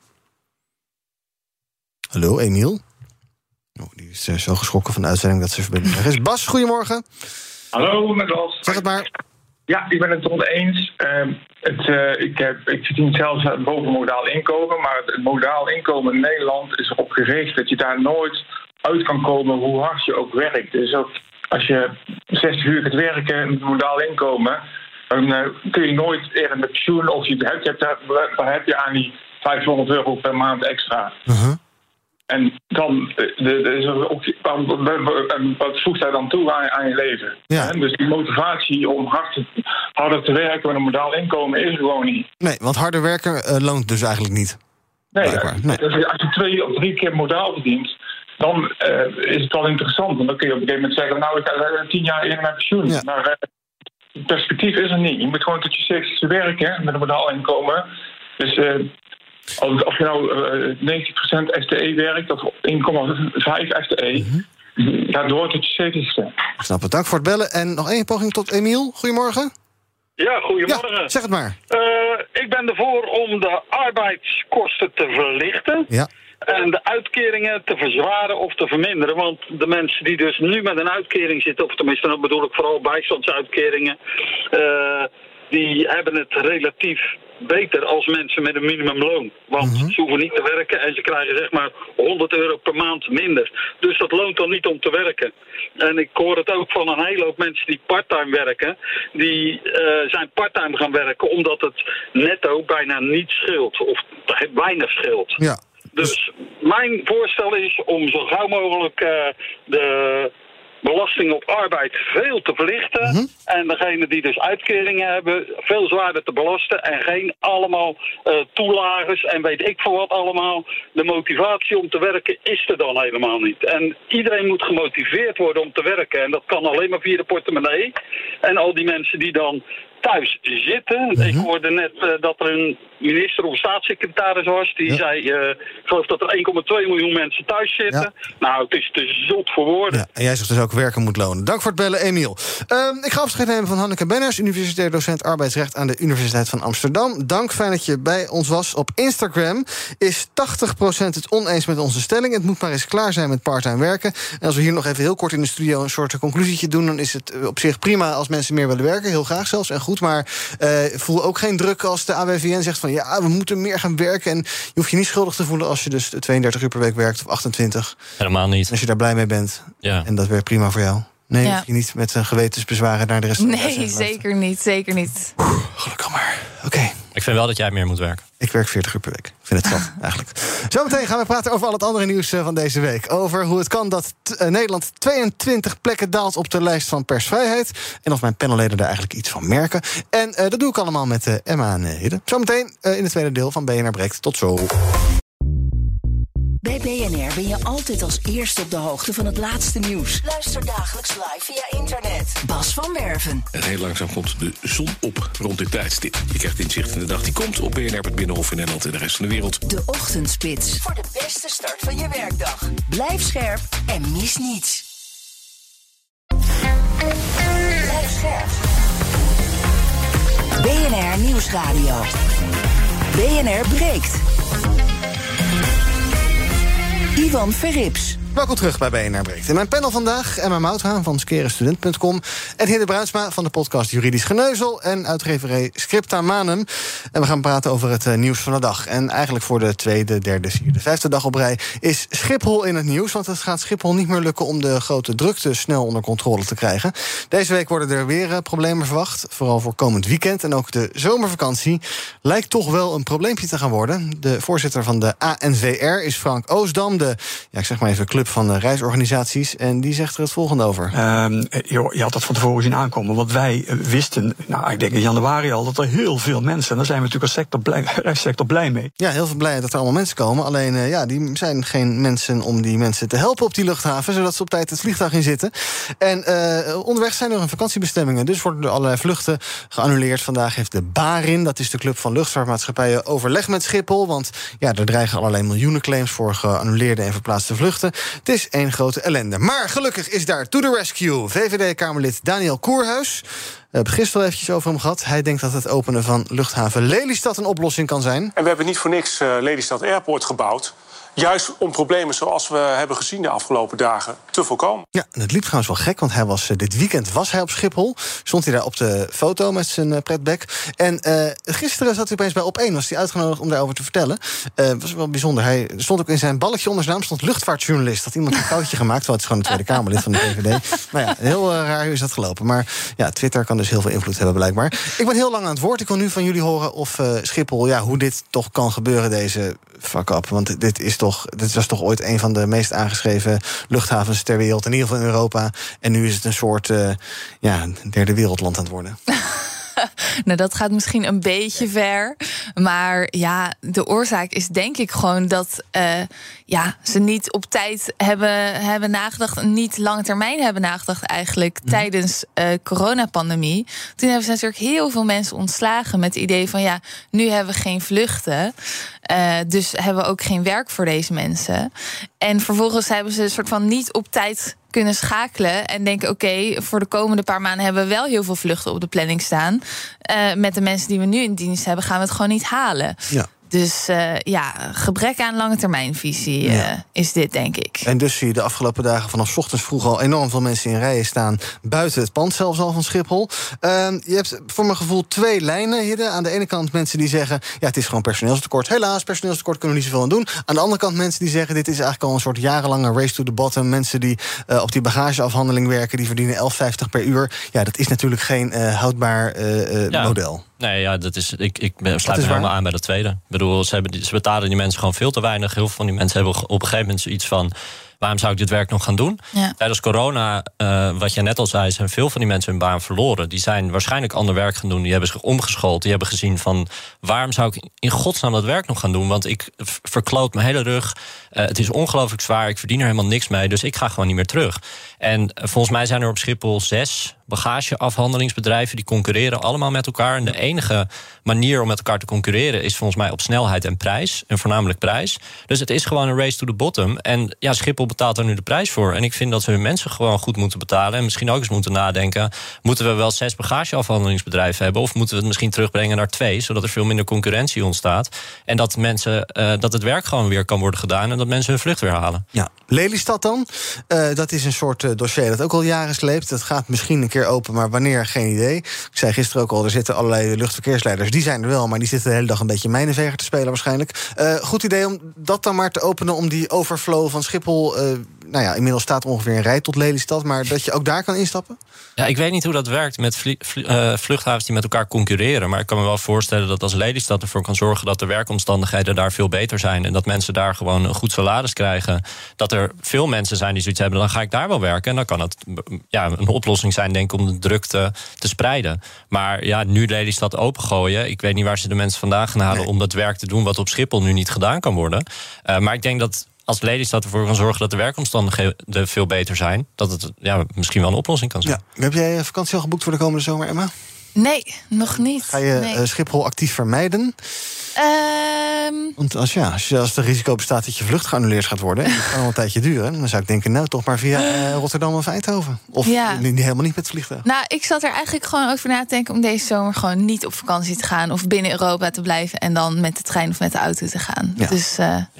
Hallo, Emiel. Die is zo geschrokken van de uitzending dat ze verbinding weg is. Bas, goedemorgen. Hallo, met Bas. Zeg het maar. Ja, ik ben het oneens. Ik verdien zelfs boven modaal inkomen, maar het modaal inkomen in Nederland is erop gericht dat je daar nooit uit kan komen hoe hard je ook werkt. Dus ook als je 60 uur gaat werken met modaal inkomen, dan kun je nooit eerder met pensioen of daar heb je aan die €500 per maand extra. En dan, wat voegt hij dan toe aan je leven? Ja. Dus die motivatie om harder te werken met een modaal inkomen is er gewoon niet. Nee, want harder werken loont dus eigenlijk niet. Nee. Dus als je 2 of 3 keer modaal verdient, dan is het wel interessant. Want dan kun je op een gegeven moment zeggen, ik ga 10 jaar eerder naar pensioen. Ja. Maar het perspectief is er niet. Je moet gewoon tot je 60ste werken met een modaal inkomen. Dus of je nou 90% FTE werkt of 1,5 FTE, ga door tot je 70ste. Ik snap het. Dank voor het bellen. En nog 1 poging tot Emiel. Goedemorgen. Ja, goedemorgen. Ja, zeg het maar. Ik ben ervoor om de arbeidskosten te verlichten. Ja. En de uitkeringen te verzwaren of te verminderen. Want de mensen die dus nu met een uitkering zitten, of tenminste, dan bedoel ik vooral bijstandsuitkeringen, die hebben het relatief beter als mensen met een minimumloon. Want ze hoeven niet te werken en ze krijgen zeg maar €100 per maand minder. Dus dat loont dan niet om te werken. En ik hoor het ook van een hele hoop mensen die parttime werken. Die zijn parttime gaan werken omdat het netto bijna niet scheelt. Of weinig scheelt. Ja. Dus mijn voorstel is om zo gauw mogelijk de belasting op arbeid veel te verlichten. En degenen die dus uitkeringen hebben, veel zwaarder te belasten. En geen allemaal toelages en weet ik veel wat allemaal. De motivatie om te werken is er dan helemaal niet. En iedereen moet gemotiveerd worden om te werken. En dat kan alleen maar via de portemonnee. En al die mensen die dan thuis zitten. Ik hoorde net dat er een minister of staatssecretaris was. Die zei, ik geloof dat er 1,2 miljoen mensen thuis zitten. Ja. Nou, het is te zot voor woorden. Ja, en jij zegt dus ook werken moet lonen. Dank voor het bellen, Emiel. Ik ga afscheid nemen van Hanneke Benners, universitair docent arbeidsrecht aan de Universiteit van Amsterdam. Dank, fijn dat je bij ons was. Op Instagram is 80% het oneens met onze stelling. Het moet maar eens klaar zijn met parttime werken. En als we hier nog even heel kort in de studio een soort conclusietje doen, dan is het op zich prima als mensen meer willen werken. Heel graag zelfs en goed. Maar voel ook geen druk als de AWVN zegt van ja, we moeten meer gaan werken. En je hoeft je niet schuldig te voelen als je dus 32 uur per week werkt of 28. Helemaal niet. En als je daar blij mee bent. Ja. En dat werkt prima voor jou. Nee, hoef je niet met gewetensbezwaren naar de rest van de Nee, zeker niet, zeker niet. Gelukkig maar. Oké. Ik vind wel dat jij meer moet werken. Ik werk 40 uur per week. Ik vind het zat, eigenlijk. Zometeen gaan we praten over al het andere nieuws van deze week. Over hoe het kan dat Nederland 22 plekken daalt op de lijst van persvrijheid. En of mijn panelleden daar eigenlijk iets van merken. En dat doe ik allemaal met Emma en Hidde. Zometeen in het tweede deel van BNR Breekt. Tot zo. Bij BNR ben je altijd als eerste op de hoogte van het laatste nieuws. Luister dagelijks live via internet. Bas van Werven. En heel langzaam komt de zon op rond dit tijdstip. Je krijgt inzicht in de dag die komt op BNR, het Binnenhof in Nederland en de rest van de wereld. De Ochtendspits. Voor de beste start van je werkdag. Blijf scherp en mis niets. Blijf scherp. BNR Nieuwsradio. BNR Breekt. Ivan Verrips. Welkom terug bij BNR Breekt. In mijn panel vandaag Emma Mouthaan van skerenstudent.com... en Hidde Bruinsma van de podcast Juridisch Geneuzel... en uitgeverij Scripta Manum. En we gaan praten over het nieuws van de dag. En eigenlijk voor de tweede, derde, vierde, vijfde dag op rij... is Schiphol in het nieuws, want het gaat Schiphol niet meer lukken... om de grote drukte snel onder controle te krijgen. Deze week worden er weer problemen verwacht, vooral voor komend weekend. En ook de zomervakantie lijkt toch wel een probleempje te gaan worden. De voorzitter van de ANVR is Frank Oostdam, de, ik zeg maar even, club van de reisorganisaties. En die zegt er het volgende over. Je had dat van tevoren zien aankomen. Want wij wisten, ik denk in januari al, dat er heel veel mensen... en daar zijn we natuurlijk als reissector blij mee. Ja, heel veel blij dat er allemaal mensen komen. Alleen, die zijn geen mensen om die mensen te helpen op die luchthaven... zodat ze op tijd het vliegtuig in zitten. En onderweg zijn er vakantiebestemmingen. Dus worden er allerlei vluchten geannuleerd. Vandaag heeft de BaRin, dat is de club van luchtvaartmaatschappijen... overleg met Schiphol. Want er dreigen allerlei miljoenen claims... voor geannuleerde en verplaatste vluchten. Het is één grote ellende. Maar gelukkig is daar to the rescue VVD-Kamerlid Daniel Koerhuis. We hebben gisteren eventjes over hem gehad. Hij denkt dat het openen van luchthaven Lelystad een oplossing kan zijn. En we hebben niet voor niks Lelystad Airport gebouwd. Juist om problemen zoals we hebben gezien de afgelopen dagen te voorkomen. Ja, en het liep trouwens wel gek, want dit weekend was hij op Schiphol. Stond hij daar op de foto met zijn pretbek. En gisteren zat hij opeens bij Op1, was hij uitgenodigd om daarover te vertellen. Het was wel bijzonder. Hij stond ook in zijn balletje onder zijn naam, stond luchtvaartjournalist. Had iemand een foutje gemaakt, terwijl het is gewoon de Tweede Kamerlid van de VVD. Nou ja, heel raar is dat gelopen. Maar ja, Twitter kan dus heel veel invloed hebben blijkbaar. Ik ben heel lang aan het woord. Ik wil nu van jullie horen of Schiphol, hoe dit toch kan gebeuren, deze fuck-up. Want dit was toch ooit een van de meest aangeschreven luchthavens ter wereld, in ieder geval in Europa. En nu is het een soort derde wereldland aan het worden. Nou, dat gaat misschien een beetje ver. Maar ja, de oorzaak is denk ik gewoon dat ze niet op tijd hebben nagedacht, niet lange termijn hebben nagedacht eigenlijk tijdens coronapandemie. Toen hebben ze natuurlijk heel veel mensen ontslagen met het idee van nu hebben we geen vluchten. Dus hebben we ook geen werk voor deze mensen. En vervolgens hebben ze een soort van niet op tijd kunnen schakelen en denken, oké, voor de komende paar maanden hebben we wel heel veel vluchten op de planning staan. Met de mensen die we nu in dienst hebben, gaan we het gewoon niet halen. Ja. Dus gebrek aan lange termijnvisie is dit, denk ik. En dus zie je de afgelopen dagen vanaf 's ochtends vroeg al enorm veel mensen in rijen staan, buiten het pand zelfs al van Schiphol. Je hebt voor mijn gevoel twee lijnen, Hidde. Aan de ene kant mensen die zeggen, het is gewoon personeelstekort. Helaas, personeelstekort kunnen we niet zoveel aan doen. Aan de andere kant mensen die zeggen, dit is eigenlijk al een soort jarenlange race to the bottom. Mensen die op die bagageafhandeling werken, die verdienen 11,50 per uur. Ja, dat is natuurlijk geen houdbaar model. Nee, ik sluit me helemaal aan bij de tweede. Ik bedoel, ze betalen die mensen gewoon veel te weinig. Heel veel van die mensen hebben op een gegeven moment zoiets van, waarom zou ik dit werk nog gaan doen? Ja. Tijdens corona, wat jij net al zei, zijn veel van die mensen hun baan verloren. Die zijn waarschijnlijk ander werk gaan doen. Die hebben zich omgeschoold. Die hebben gezien van, waarom zou ik in godsnaam dat werk nog gaan doen? Want ik verkloot mijn hele rug. Het is ongelooflijk zwaar. Ik verdien er helemaal niks mee. Dus ik ga gewoon niet meer terug. En volgens mij zijn er op Schiphol 6 bagageafhandelingsbedrijven. Die concurreren allemaal met elkaar. En de enige manier om met elkaar te concurreren is volgens mij op snelheid en prijs. En voornamelijk prijs. Dus het is gewoon een race to the bottom. En ja, Schiphol betaalt daar nu de prijs voor. En ik vind dat we hun mensen gewoon goed moeten betalen. En misschien ook eens moeten nadenken. Moeten we wel 6 bagageafhandelingsbedrijven hebben? Of moeten we het misschien terugbrengen naar 2? Zodat er veel minder concurrentie ontstaat. En dat mensen, dat het werk gewoon weer kan worden gedaan. En dat mensen hun vlucht weer halen. Ja, Lelystad dan. Dat is een soort dossier dat ook al jaren sleept. Dat gaat misschien een keer open, maar wanneer, geen idee. Ik zei gisteren ook al, er zitten allerlei luchtverkeersleiders. Die zijn er wel, maar die zitten de hele dag een beetje mijnenveger te spelen waarschijnlijk. Goed idee om dat dan maar te openen, om die overflow van Schiphol... inmiddels staat ongeveer een rij tot Lelystad, maar dat je ook daar kan instappen? Ja, ik weet niet hoe dat werkt met vluchthavens die met elkaar concurreren. Maar ik kan me wel voorstellen dat als Lelystad ervoor kan zorgen dat de werkomstandigheden daar veel beter zijn. En dat mensen daar gewoon een goed salaris krijgen. Dat er veel mensen zijn die zoiets hebben, dan ga ik daar wel werken. En dan kan het een oplossing zijn, denk ik, om de drukte te spreiden. Maar ja, nu Lelystad opengooien. Ik weet niet waar ze de mensen vandaan gaan halen om dat werk te doen wat op Schiphol nu niet gedaan kan worden. Maar ik denk dat als Lelystad ervoor kan zorgen dat de werkomstandigheden veel beter zijn, dat het misschien wel een oplossing kan zijn. Ja. Heb jij vakantie al geboekt voor de komende zomer, Emma? Nee, nog niet. Ga je Schiphol actief vermijden? Want als er risico bestaat dat je vlucht geannuleerd gaat worden, en dat kan al een tijdje duren, dan zou ik denken, toch maar via Rotterdam of Eindhoven. Of helemaal niet met het vliegtuig. Nou, ik zat er eigenlijk gewoon over na te denken om deze zomer gewoon niet op vakantie te gaan of binnen Europa te blijven en dan met de trein of met de auto te gaan. Ja. Dus,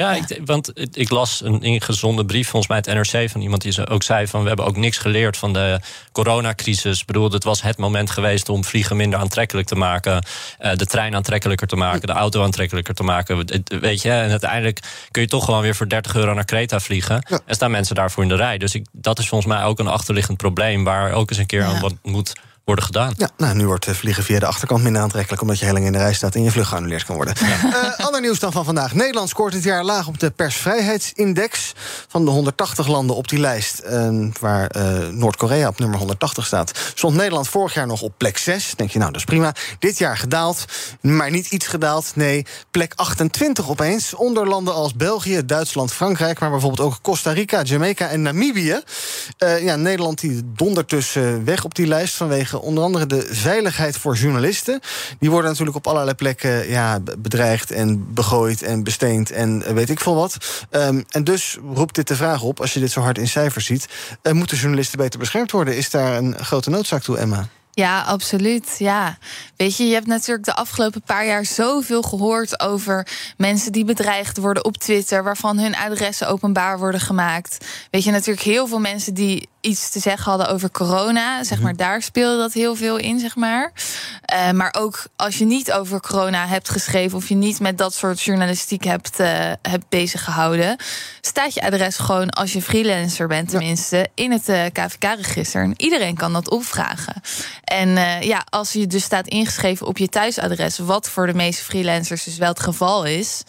want ik las een ingezonden brief, volgens mij het NRC, van iemand die ook zei van, we hebben ook niks geleerd van de coronacrisis. Ik bedoel, het was het moment geweest om vliegen minder aantrekkelijk te maken, de trein aantrekkelijker te maken, de auto aantrekkelijker te maken. Weet je, en uiteindelijk kun je toch gewoon weer voor €30 naar Kreta vliegen. Ja. En staan mensen daarvoor in de rij. Dus dat is volgens mij ook een achterliggend probleem waar ook eens een keer aan wat moet worden gedaan. Ja, nu wordt vliegen via de achterkant minder aantrekkelijk, omdat je heel lang in de rij staat en je vlucht geannuleerd kan worden. Ander nieuws dan van vandaag. Nederland scoort dit jaar laag op de persvrijheidsindex. Van de 180 landen op die lijst, waar Noord-Korea op nummer 180 staat, stond Nederland vorig jaar nog op plek 6. Denk je, dat is prima. Dit jaar gedaald, maar niet iets gedaald. Nee, plek 28 opeens. Onder landen als België, Duitsland, Frankrijk, maar bijvoorbeeld ook Costa Rica, Jamaica en Namibië. Nederland die dondert dus weg op die lijst vanwege onder andere de veiligheid voor journalisten. Die worden natuurlijk op allerlei plekken bedreigd en begooid en besteend en weet ik veel wat. En dus roept dit de vraag op, als je dit zo hard in cijfers ziet, moeten journalisten beter beschermd worden? Is daar een grote noodzaak toe, Emma? Ja, absoluut. Ja. Weet je hebt natuurlijk de afgelopen paar jaar zoveel gehoord over mensen die bedreigd worden op Twitter, waarvan hun adressen openbaar worden gemaakt. Weet je, natuurlijk heel veel mensen die iets te zeggen hadden over corona. Zeg maar, daar speelde dat heel veel in, zeg maar. Maar ook als je niet over corona hebt geschreven of je niet met dat soort journalistiek hebt bezig gehouden, staat je adres gewoon, als je freelancer bent tenminste, in het KVK-register. En iedereen kan dat opvragen. En als je dus staat ingeschreven op je thuisadres, wat voor de meeste freelancers dus wel het geval is,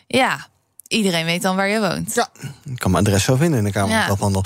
iedereen weet dan waar je woont. Ja, ik kan mijn adres zo vinden in de Kamer van Koophandel.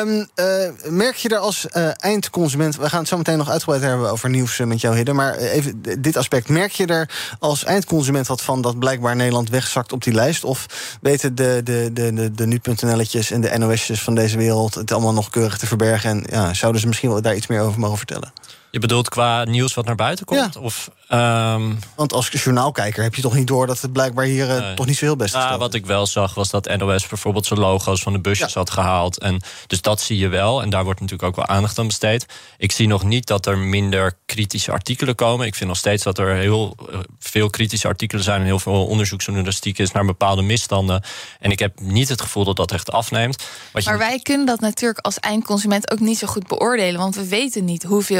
Merk je er als eindconsument, we gaan het zo meteen nog uitgebreid hebben over nieuws met jou, Hidde, maar even dit aspect. Merk je er als eindconsument wat van dat blijkbaar Nederland wegzakt op die lijst? Of weten de nu.nl'tjes en de NOS'jes van deze wereld het allemaal nog keurig te verbergen? En zouden ze misschien wel daar iets meer over mogen vertellen? Je bedoelt qua nieuws wat naar buiten komt? Ja. Of, want als journaalkijker heb je toch niet door dat het blijkbaar hier toch niet zo heel best is. Wat ik wel zag was dat NOS bijvoorbeeld zijn logo's van de busjes had gehaald. En dus dat zie je wel. En daar wordt natuurlijk ook wel aandacht aan besteed. Ik zie nog niet dat er minder kritische artikelen komen. Ik vind nog steeds dat er heel veel kritische artikelen zijn en heel veel onderzoeksjournalistiek is naar bepaalde misstanden. En ik heb niet het gevoel dat dat echt afneemt. Maar wij kunnen dat natuurlijk als eindconsument ook niet zo goed beoordelen. Want we weten niet hoeveel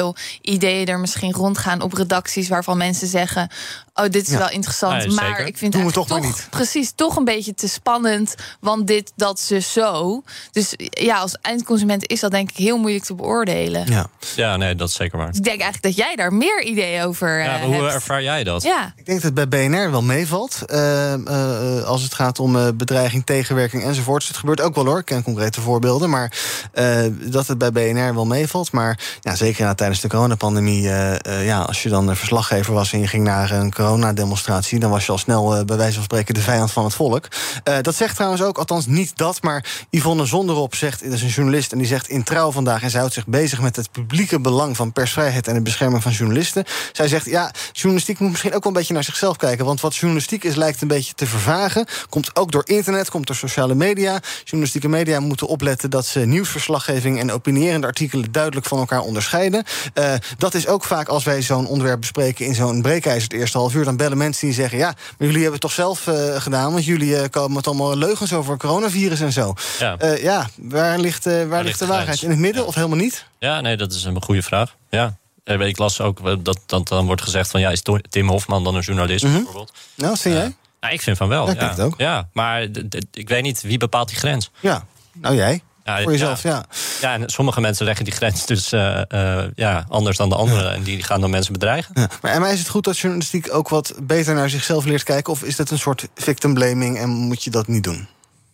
ideeën er misschien rondgaan op redacties waarvan mensen zeggen: oh, dit is wel interessant, nee, maar zeker. ik vind Doen we het toch maar eigenlijk niet. precies toch een beetje te spannend, want dit, dat, zo. Dus ja, als eindconsument is dat denk ik heel moeilijk te beoordelen. Ja, nee, dat is zeker waar. Dus ik denk eigenlijk dat jij daar meer ideeën over Ja, hebt. hoe ervaar jij dat? Ja. Ik denk dat het bij BNR wel meevalt. Als het gaat om bedreiging, tegenwerking enzovoorts. Het gebeurt ook wel hoor, ik ken concrete voorbeelden. Maar dat het bij BNR wel meevalt. Maar ja, zeker tijdens de coronapandemie. Als je dan verslaggever was en je ging naar een coronademonstratie, dan was je al snel bij wijze van spreken de vijand van het volk. Dat zegt trouwens ook, althans niet dat, maar Yvonne Zonderop zegt, dat is een journalist, en die zegt in Trouw vandaag, en zij houdt zich bezig met het publieke belang van persvrijheid en de bescherming van journalisten. Zij zegt, ja, journalistiek moet misschien ook wel een beetje naar zichzelf kijken, want wat journalistiek is, lijkt een beetje te vervagen. Komt ook door internet, komt door sociale media. Journalistieke media moeten opletten dat ze nieuwsverslaggeving en opinierende artikelen duidelijk van elkaar onderscheiden. Dat is ook vaak als wij zo'n onderwerp bespreken in zo'n breekijzer het eerste half uur, dan bellen mensen die zeggen, ja, maar jullie hebben het toch zelf gedaan, want jullie komen met allemaal leugens over coronavirus en zo. Waar ligt de waarheid? In het midden of helemaal niet? Ja, nee, dat is een goede vraag. Ja. Ik las ook dat dan wordt gezegd van, ja, is Tim Hofman dan een journalist bijvoorbeeld? Nou, wat vind jij? Nou, ik vind van wel. Ja, ik denk het ook. Ja, maar ik weet niet, wie bepaalt die grens? Ja, nou jij. Ja, voor jezelf, ja. Ja, en sommige mensen leggen die grens dus anders dan de anderen. En die gaan dan mensen bedreigen. Ja. Maar Emma, is het goed dat journalistiek ook wat beter naar zichzelf leert kijken? Of is dat een soort victim blaming en moet je dat niet doen?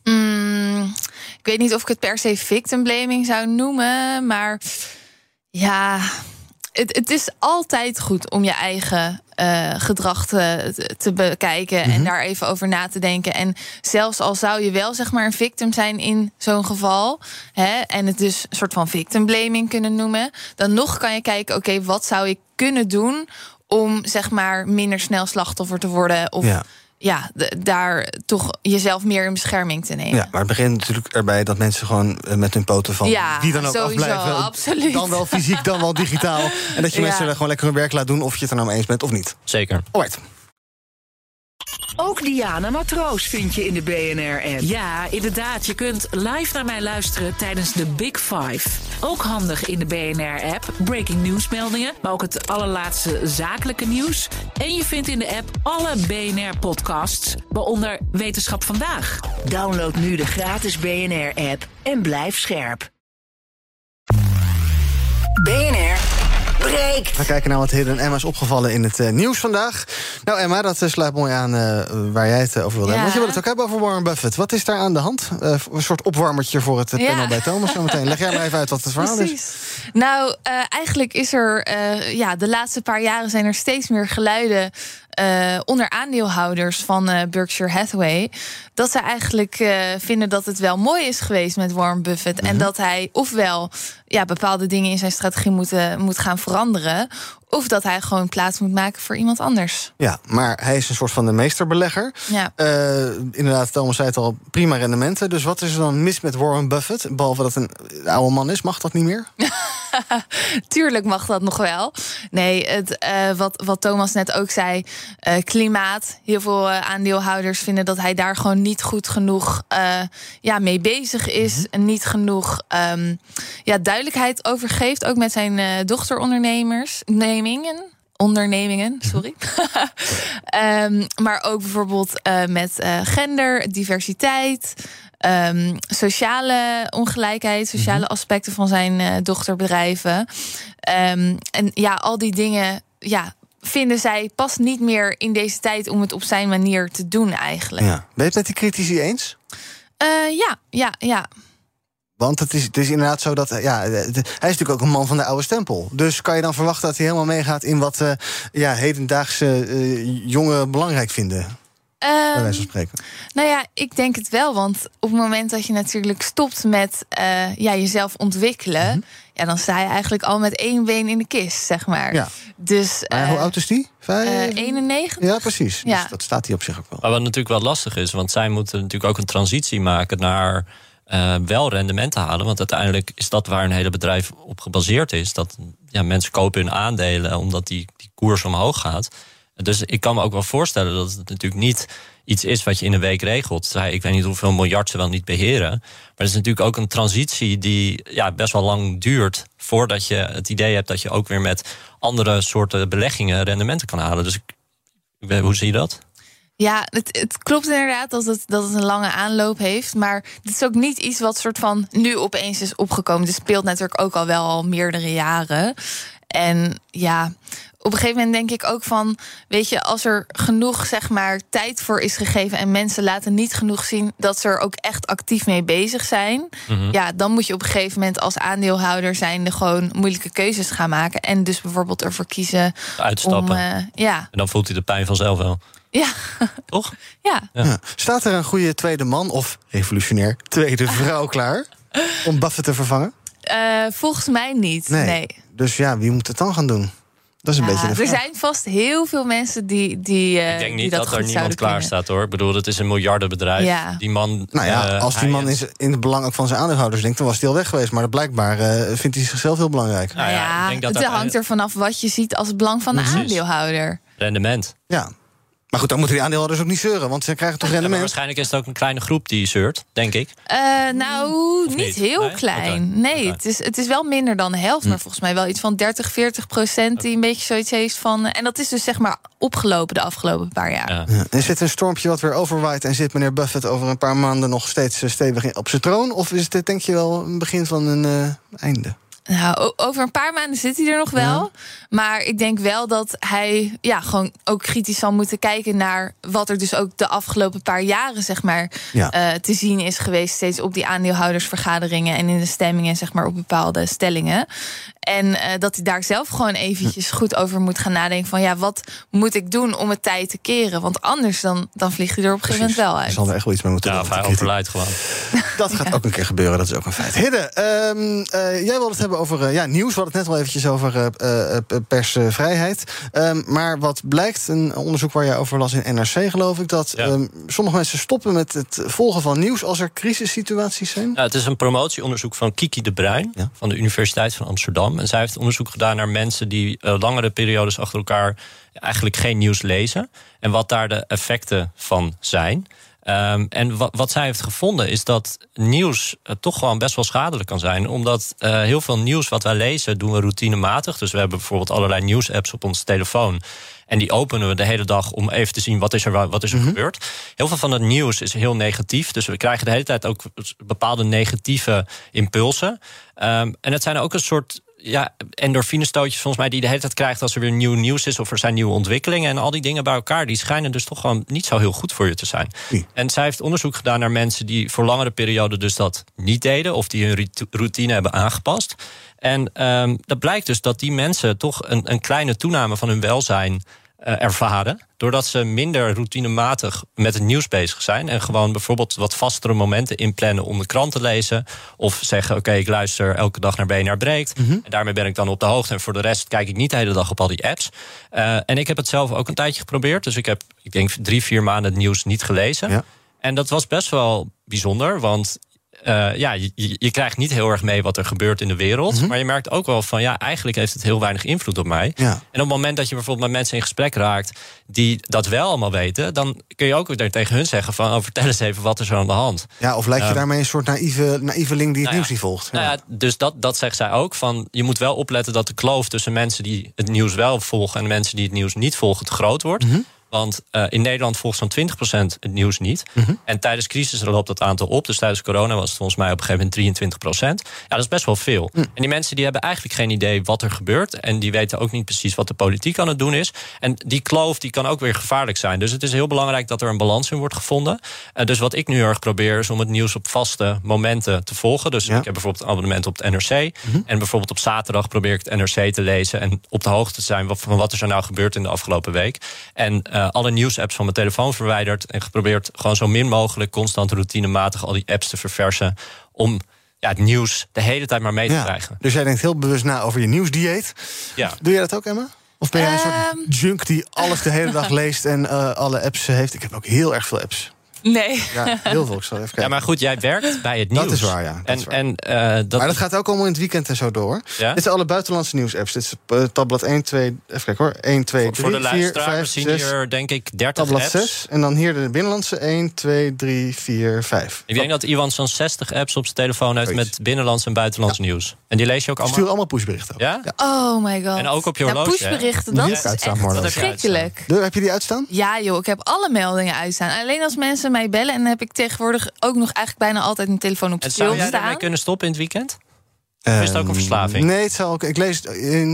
Ik weet niet of ik het per se victim blaming zou noemen, maar ja, het is altijd goed om je eigen gedrag te bekijken en daar even over na te denken. En zelfs al zou je wel zeg maar een victim zijn in zo'n geval, en het dus een soort van victim blaming kunnen noemen, dan nog kan je kijken, oké, wat zou ik kunnen doen om zeg maar minder snel slachtoffer te worden of daar toch jezelf meer in bescherming te nemen. Ja, maar het begint natuurlijk erbij dat mensen gewoon met hun poten van wie dan ook sowieso, afblijven. Absoluut. Dan wel fysiek, dan wel digitaal. En dat je mensen gewoon lekker hun werk laat doen, of je het er nou mee eens bent of niet. Zeker. Alright. Ook Diana Matroos vind je in de BNR-app. Ja, inderdaad. Je kunt live naar mij luisteren tijdens de Big Five. Ook handig in de BNR-app. Breaking nieuwsmeldingen, maar ook het allerlaatste zakelijke nieuws. En je vindt in de app alle BNR-podcasts, waaronder Wetenschap Vandaag. Download nu de gratis BNR-app en blijf scherp. BNR breekt. We kijken naar wat Hidden Emma is opgevallen in het nieuws vandaag. Nou Emma, dat sluit mooi aan waar jij het over wilde hebben. Want je wil het ook hebben over Warren Buffett. Wat is daar aan de hand? Een soort opwarmertje voor het panel bij Thomas zometeen. Leg jij maar even uit wat het verhaal is. Nou, eigenlijk is er de laatste paar jaren zijn er steeds meer geluiden onder aandeelhouders van Berkshire Hathaway, dat ze eigenlijk vinden dat het wel mooi is geweest met Warren Buffett. En dat hij ofwel bepaalde dingen in zijn strategie moet gaan veranderen, of dat hij gewoon plaats moet maken voor iemand anders. Ja, maar hij is een soort van de meesterbelegger. Ja. Inderdaad, Thomas zei het al, prima rendementen. Dus wat is er dan mis met Warren Buffett? Behalve dat het een oude man is, mag dat niet meer? Tuurlijk mag dat nog wel. Nee, wat Thomas net ook zei, klimaat. Heel veel aandeelhouders vinden dat hij daar gewoon niet goed genoeg mee bezig is. En niet genoeg duidelijkheid over geeft. Ook met zijn ondernemingen, sorry. Maar ook bijvoorbeeld met gender, diversiteit, sociale ongelijkheid, sociale aspecten van zijn dochterbedrijven. Al die dingen vinden zij past niet meer in deze tijd om het op zijn manier te doen eigenlijk. Ja. Ben je het met die critici eens? Ja. Want het is inderdaad zo dat hij is natuurlijk ook een man van de oude stempel. Dus kan je dan verwachten dat hij helemaal meegaat in wat hedendaagse jongeren belangrijk vinden? Bij wijze van spreken. Nou ja, ik denk het wel. Want op het moment dat je natuurlijk stopt met jezelf ontwikkelen, dan sta je eigenlijk al met één been in de kist, zeg maar. Ja. Dus, maar hoe oud is die? 91? Ja, precies. Ja. Dus dat staat hij op zich ook wel. Maar wat natuurlijk wel lastig is, want zij moeten natuurlijk ook een transitie maken naar wel rendement te halen. Want uiteindelijk is dat waar een hele bedrijf op gebaseerd is. Dat mensen kopen hun aandelen omdat die koers omhoog gaat. Dus ik kan me ook wel voorstellen dat het natuurlijk niet iets is wat je in een week regelt. Ik weet niet hoeveel miljard ze wel niet beheren. Maar het is natuurlijk ook een transitie die best wel lang duurt voordat je het idee hebt dat je ook weer met andere soorten beleggingen rendementen kan halen. Dus hoe zie je dat? Ja, het klopt inderdaad dat het een lange aanloop heeft. Maar het is ook niet iets wat soort van nu opeens is opgekomen. Het speelt natuurlijk ook al meerdere jaren. En ja, op een gegeven moment denk ik ook van, weet je, als er genoeg tijd voor is gegeven en mensen laten niet genoeg zien dat ze er ook echt actief mee bezig zijn, dan moet je op een gegeven moment als aandeelhouder zijnde gewoon moeilijke keuzes gaan maken en dus bijvoorbeeld ervoor kiezen uitstappen. En dan voelt hij de pijn vanzelf wel. Ja. Toch? Ja. Staat er een goede tweede man of revolutionair tweede vrouw klaar om Buffett te vervangen? Volgens mij niet, nee. Dus wie moet het dan gaan doen? Dat is een beetje de vraag. Er zijn vast heel veel mensen die ik denk niet dat er niemand klaar staat, hoor. Ik bedoel, het is een miljardenbedrijf. Ja. Die man, als die man in het belang ook van zijn aandeelhouders denkt, dan was hij al weg geweest. Maar blijkbaar vindt hij zichzelf heel belangrijk. Ik denk het hangt er vanaf wat je ziet als het belang van de aandeelhouder. Rendement. Ja. Maar goed, dan moeten die aandeelhouders ook niet zeuren, want ze krijgen toch rendement. Waarschijnlijk is het ook een kleine groep die zeurt, denk ik. Niet heel klein. Okay. Nee, het is wel minder dan de helft, maar volgens mij wel iets van 30-40% die een beetje zoiets heeft van. En dat is dus opgelopen de afgelopen paar jaar. Ja. Is het een stormpje wat weer overwaait en zit meneer Buffett over een paar maanden nog steeds stevig op zijn troon? Of is het, denk je wel, een begin van een einde? Nou, over een paar maanden zit hij er nog wel. Ja. Maar ik denk wel dat hij gewoon ook kritisch zal moeten kijken naar wat er dus ook de afgelopen paar jaren te zien is geweest, steeds op die aandeelhoudersvergaderingen en in de stemmingen op bepaalde stellingen. En dat hij daar zelf gewoon eventjes goed over moet gaan nadenken van wat moet ik doen om het tijd te keren? Want anders dan vliegt hij er op een gegeven moment wel uit. Er zal er echt wel iets mee moeten doen. Of hij overlijdt gewoon. Dat gaat ook een keer gebeuren, dat is ook een feit. Hidde, jij wilde het hebben over nieuws. We hadden het net wel eventjes over persvrijheid. Maar wat blijkt, een onderzoek waar jij over las in NRC, geloof ik, dat sommige mensen stoppen met het volgen van nieuws als er crisissituaties zijn? Ja, het is een promotieonderzoek van Kiki de Bruin van de Universiteit van Amsterdam. En zij heeft onderzoek gedaan naar mensen die langere periodes achter elkaar eigenlijk geen nieuws lezen. En wat daar de effecten van zijn. En wat zij heeft gevonden is dat nieuws toch gewoon best wel schadelijk kan zijn. Omdat heel veel nieuws wat wij lezen doen we routinematig. Dus we hebben bijvoorbeeld allerlei nieuwsapps op onze telefoon. En die openen we de hele dag om even te zien wat is er gebeurd. Heel veel van het nieuws is heel negatief. Dus we krijgen de hele tijd ook bepaalde negatieve impulsen. En het zijn ook een soort endorfinestootjes volgens mij die de hele tijd krijgt als er weer nieuw nieuws is of er zijn nieuwe ontwikkelingen. En al die dingen bij elkaar, die schijnen dus toch gewoon niet zo heel goed voor je te zijn. En zij heeft onderzoek gedaan naar mensen die voor langere perioden dus dat niet deden of die hun routine hebben aangepast. En dat blijkt dus dat die mensen toch een kleine toename van hun welzijn ervaren, doordat ze minder routinematig met het nieuws bezig zijn en gewoon bijvoorbeeld wat vastere momenten inplannen om de krant te lezen, of zeggen, oké, ik luister elke dag naar BNR Breekt, en daarmee ben ik dan op de hoogte en voor de rest kijk ik niet de hele dag op al die apps. En ik heb het zelf ook een tijdje geprobeerd, dus ik heb, ik denk 3-4 maanden het nieuws niet gelezen. Ja. En dat was best wel bijzonder, want je krijgt niet heel erg mee wat er gebeurt in de wereld. Maar je merkt ook wel van, eigenlijk heeft het heel weinig invloed op mij. Ja. En op het moment dat je bijvoorbeeld met mensen in gesprek raakt die dat wel allemaal weten, dan kun je ook weer tegen hun zeggen van, vertel eens even wat is er aan de hand. Ja, of lijkt je daarmee een soort naïveling die het nieuws niet volgt. Dus dat zegt zij ook. Van, je moet wel opletten dat de kloof tussen mensen die het nieuws wel volgen en mensen die het nieuws niet volgen te groot wordt. Want in Nederland volgt zo'n 20% het nieuws niet. En tijdens crisis loopt dat aantal op. Dus tijdens corona was het volgens mij op een gegeven moment 23%. Ja, dat is best wel veel. En die mensen die hebben eigenlijk geen idee wat er gebeurt. En die weten ook niet precies wat de politiek aan het doen is. En die kloof die kan ook weer gevaarlijk zijn. Dus het is heel belangrijk dat er een balans in wordt gevonden. Dus wat ik nu heel erg probeer is om het nieuws op vaste momenten te volgen. Dus ik heb bijvoorbeeld een abonnement op het NRC. En bijvoorbeeld op zaterdag probeer ik het NRC te lezen en op de hoogte te zijn van wat is er nou gebeurd in de afgelopen week. En alle nieuwsapps van mijn telefoon verwijderd en geprobeerd gewoon zo min mogelijk constant routinematig al die apps te verversen om het nieuws de hele tijd maar mee te krijgen. Dus jij denkt heel bewust na over je nieuwsdieet. Ja. Doe jij dat ook, Emma? Of ben jij een soort junk die alles de hele dag leest en alle apps heeft? Ik heb ook heel erg veel apps. Nee. Ja, heel veel. Ik zal even kijken. Ja, maar goed, jij werkt bij het nieuws. Dat is waar, ja. Maar dat gaat ook allemaal in het weekend en zo door. Ja? Dit zijn alle buitenlandse nieuws-apps. Dit is tabblad 1, 2... Even kijken hoor. 1, 2, 3, 4, 5, 6... Voor de luisteraars zien hier, denk ik, 30 tabblad apps. 6. En dan hier de binnenlandse 1, 2, 3, 4, 5. Ik denk dat Iwan zo'n 60 apps op zijn telefoon heeft... met binnenlands en buitenlands nieuws. En die lees je ook allemaal? Stuur allemaal pushberichten. Ja? Oh my god. En ook op je horloge. Pushberichten, dat is echt verschrikkelijk. Heb je die uitstaan? Ja joh, ik heb alle meldingen uitstaan. Alleen als mensen mij bellen... en dan heb ik tegenwoordig ook nog eigenlijk bijna altijd mijn telefoon op stil staan. En zou jij daarmee kunnen stoppen in het weekend? Of is het ook een verslaving? Nee, het zou ook. Ik lees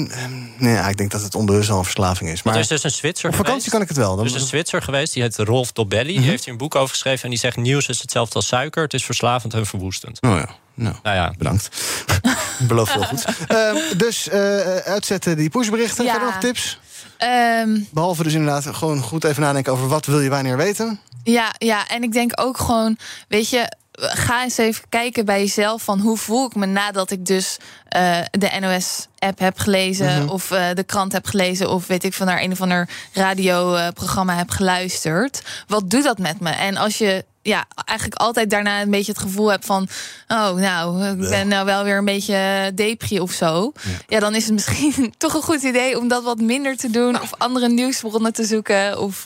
ik denk dat het onbewust al een verslaving is. Maar er is dus een Zwitser op vakantie geweest. kan ik het wel. Er is een Zwitser geweest, die heet Rolf Dobelli. Die heeft hier een boek over geschreven en die zegt... nieuws is hetzelfde als suiker, het is verslavend en verwoestend. Oh ja. Nou ja, bedankt. Belooft wel goed. Dus uitzetten die pushberichten. Ja. Heb je nog tips? Behalve dus inderdaad gewoon goed even nadenken over wat wil je wanneer weten. Ja, en ik denk ook gewoon, weet je... Ga eens even kijken bij jezelf van hoe voel ik me nadat ik dus de NOS-app heb gelezen... of de krant heb gelezen of weet ik van naar een of ander radioprogramma heb geluisterd. Wat doet dat met me? En als je eigenlijk altijd daarna een beetje het gevoel hebt van... ik ben nou wel weer een beetje depri of zo. Ja, dan is het misschien toch een goed idee om dat wat minder te doen... of andere nieuwsbronnen te zoeken. Of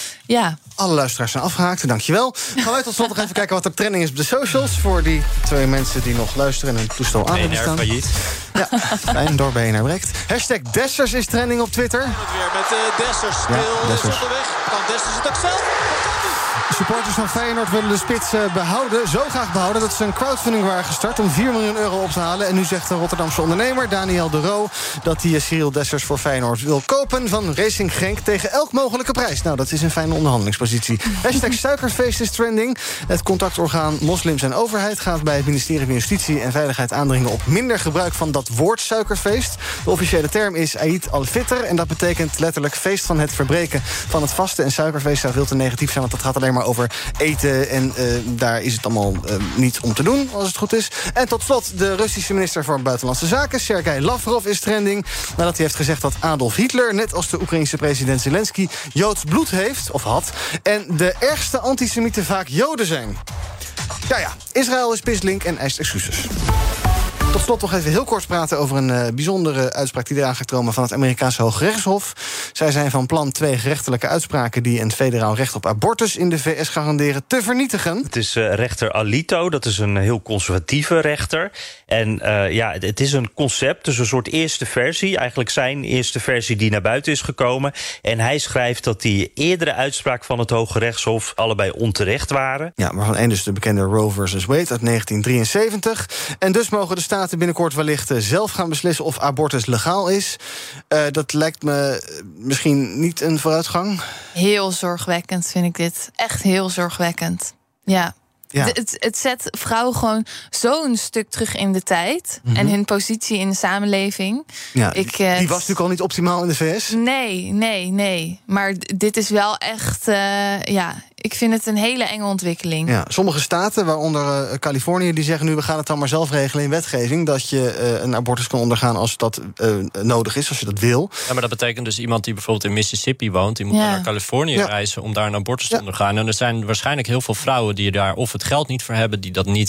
Alle luisteraars zijn afgehaakt, dankjewel. Gaan wij tot slot nog even kijken wat er trending is op de socials... voor die 2 mensen die nog luisteren en hun toestel aan hebben staan. Failliet. Ja, fijn, door BNR breekt. #Dessers is trending op Twitter. Weer met Dessers. Dessers onderweg. Kan Dessers het ook zelf? Supporters van Feyenoord willen de spits behouden. Zo graag behouden dat ze een crowdfunding waren gestart... om €4 miljoen op te halen. En nu zegt de Rotterdamse ondernemer Daniel de Roo... dat hij Cyril Dessers voor Feyenoord wil kopen van Racing Genk... tegen elk mogelijke prijs. Nou, dat is een fijne onderhandelingspositie. #Suikerfeest is trending. Het contactorgaan Moslims en Overheid... gaat bij het ministerie van Justitie en Veiligheid aandringen... op minder gebruik van dat woord suikerfeest. De officiële term is Eid al-Fitr... en dat betekent letterlijk feest van het verbreken van het vasten. En suikerfeest zou veel te negatief zijn... want dat gaat alleen maar over eten en daar is het allemaal niet om te doen, als het goed is. En tot slot, de Russische minister voor Buitenlandse Zaken, Sergei Lavrov, is trending. Nadat hij heeft gezegd dat Adolf Hitler, net als de Oekraïense president Zelensky, Joods bloed heeft, of had. En de ergste antisemieten vaak Joden zijn. Ja, Israël is pislink en eist excuses. Tot slot nog even heel kort praten over een bijzondere uitspraak... die eraan gaat komen van het Amerikaanse Hooggerechtshof. Zij zijn van plan 2 gerechtelijke uitspraken... die een federaal recht op abortus in de VS garanderen te vernietigen. Het is rechter Alito, dat is een heel conservatieve rechter. En het is een concept, dus een soort eerste versie. Eigenlijk zijn eerste versie die naar buiten is gekomen. En hij schrijft dat die eerdere uitspraak van het Hooggerechtshof... allebei onterecht waren. Ja, waarvan één dus de bekende Roe versus Wade uit 1973. En dus mogen de staten binnenkort wellicht zelf gaan beslissen of abortus legaal is. Dat lijkt me misschien niet een vooruitgang. Heel zorgwekkend vind ik dit. Echt heel zorgwekkend. Ja. Het zet vrouwen gewoon zo'n stuk terug in de tijd. En hun positie in de samenleving. Ja, die was natuurlijk al niet optimaal in de VS. Nee. Maar dit is wel echt... ik vind het een hele enge ontwikkeling. Ja, sommige staten, waaronder Californië, die zeggen nu... we gaan het dan maar zelf regelen in wetgeving... dat je een abortus kan ondergaan als dat nodig is, als je dat wil. Ja, maar dat betekent dus iemand die bijvoorbeeld in Mississippi woont... die moet naar Californië reizen om daar een abortus te ondergaan. En er zijn waarschijnlijk heel veel vrouwen die daar of het geld niet voor hebben...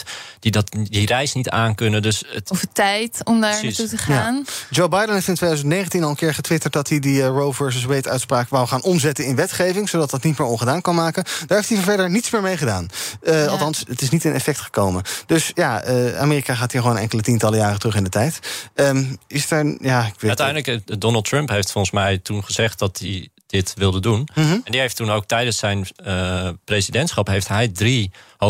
die reis niet aankunnen. Dus of de tijd om daar naartoe te gaan. Ja. Joe Biden heeft in 2019 al een keer getwitterd... dat hij die Roe versus Wade uitspraak wou gaan omzetten in wetgeving... zodat dat niet meer ongedaan kan maken. Daar heeft hij verder niets meer mee gedaan. Althans, het is niet in effect gekomen. Dus Amerika gaat hier gewoon enkele tientallen jaren terug in de tijd. Is daar, uiteindelijk, Donald Trump heeft volgens mij toen gezegd dat hij dit wilde doen. En die heeft toen ook tijdens zijn presidentschap... heeft hij 3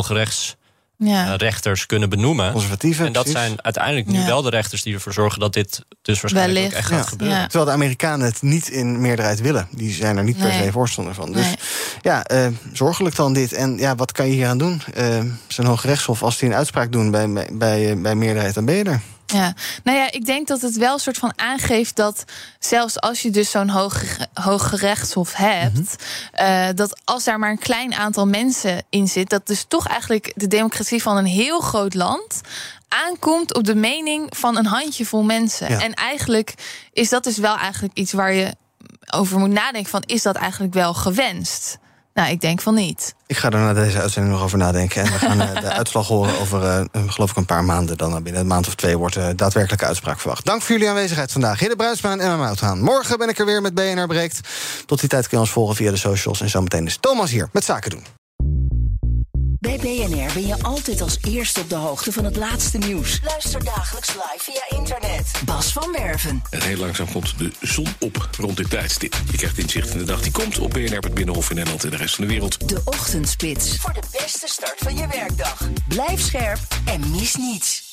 hooggerechtsrechters kunnen benoemen. Conservatieve, en dat zijn uiteindelijk nu wel de rechters die ervoor zorgen... dat dit dus waarschijnlijk ook echt gaat gebeuren. Ja. Terwijl de Amerikanen het niet in meerderheid willen. Die zijn er niet per se voorstander van. Dus zorgelijk dan dit. En wat kan je hier aan doen? Zo'n Hooggerechtshof, als die een uitspraak doen bij meerderheid, dan ben je er. Ja, ik denk dat het wel een soort van aangeeft dat zelfs als je dus zo'n hooggerechtshof hebt, dat als daar maar een klein aantal mensen in zit, dat dus toch eigenlijk de democratie van een heel groot land aankomt op de mening van een handjevol mensen. Ja. En eigenlijk is dat dus wel eigenlijk iets waar je over moet nadenken van, is dat eigenlijk wel gewenst? Nou, ik denk van niet. Ik ga er na deze uitzending nog over nadenken. En we gaan de uitslag horen over, geloof ik, een paar maanden. Dan binnen een maand of 2 wordt daadwerkelijke uitspraak verwacht. Dank voor jullie aanwezigheid vandaag. Hidde Bruinsma en Emma Mouthaan. Morgen ben ik er weer met BNR Breekt. Tot die tijd kun je ons volgen via de socials. En zometeen is Thomas hier met Zaken doen. Bij BNR ben je altijd als eerste op de hoogte van het laatste nieuws. Luister dagelijks live via internet. Bas van Werven. En heel langzaam komt de zon op rond dit tijdstip. Je krijgt inzicht in de dag die komt op BNR, het Binnenhof in Nederland en de rest van de wereld. De Ochtendspits. Voor de beste start van je werkdag. Blijf scherp en mis niets.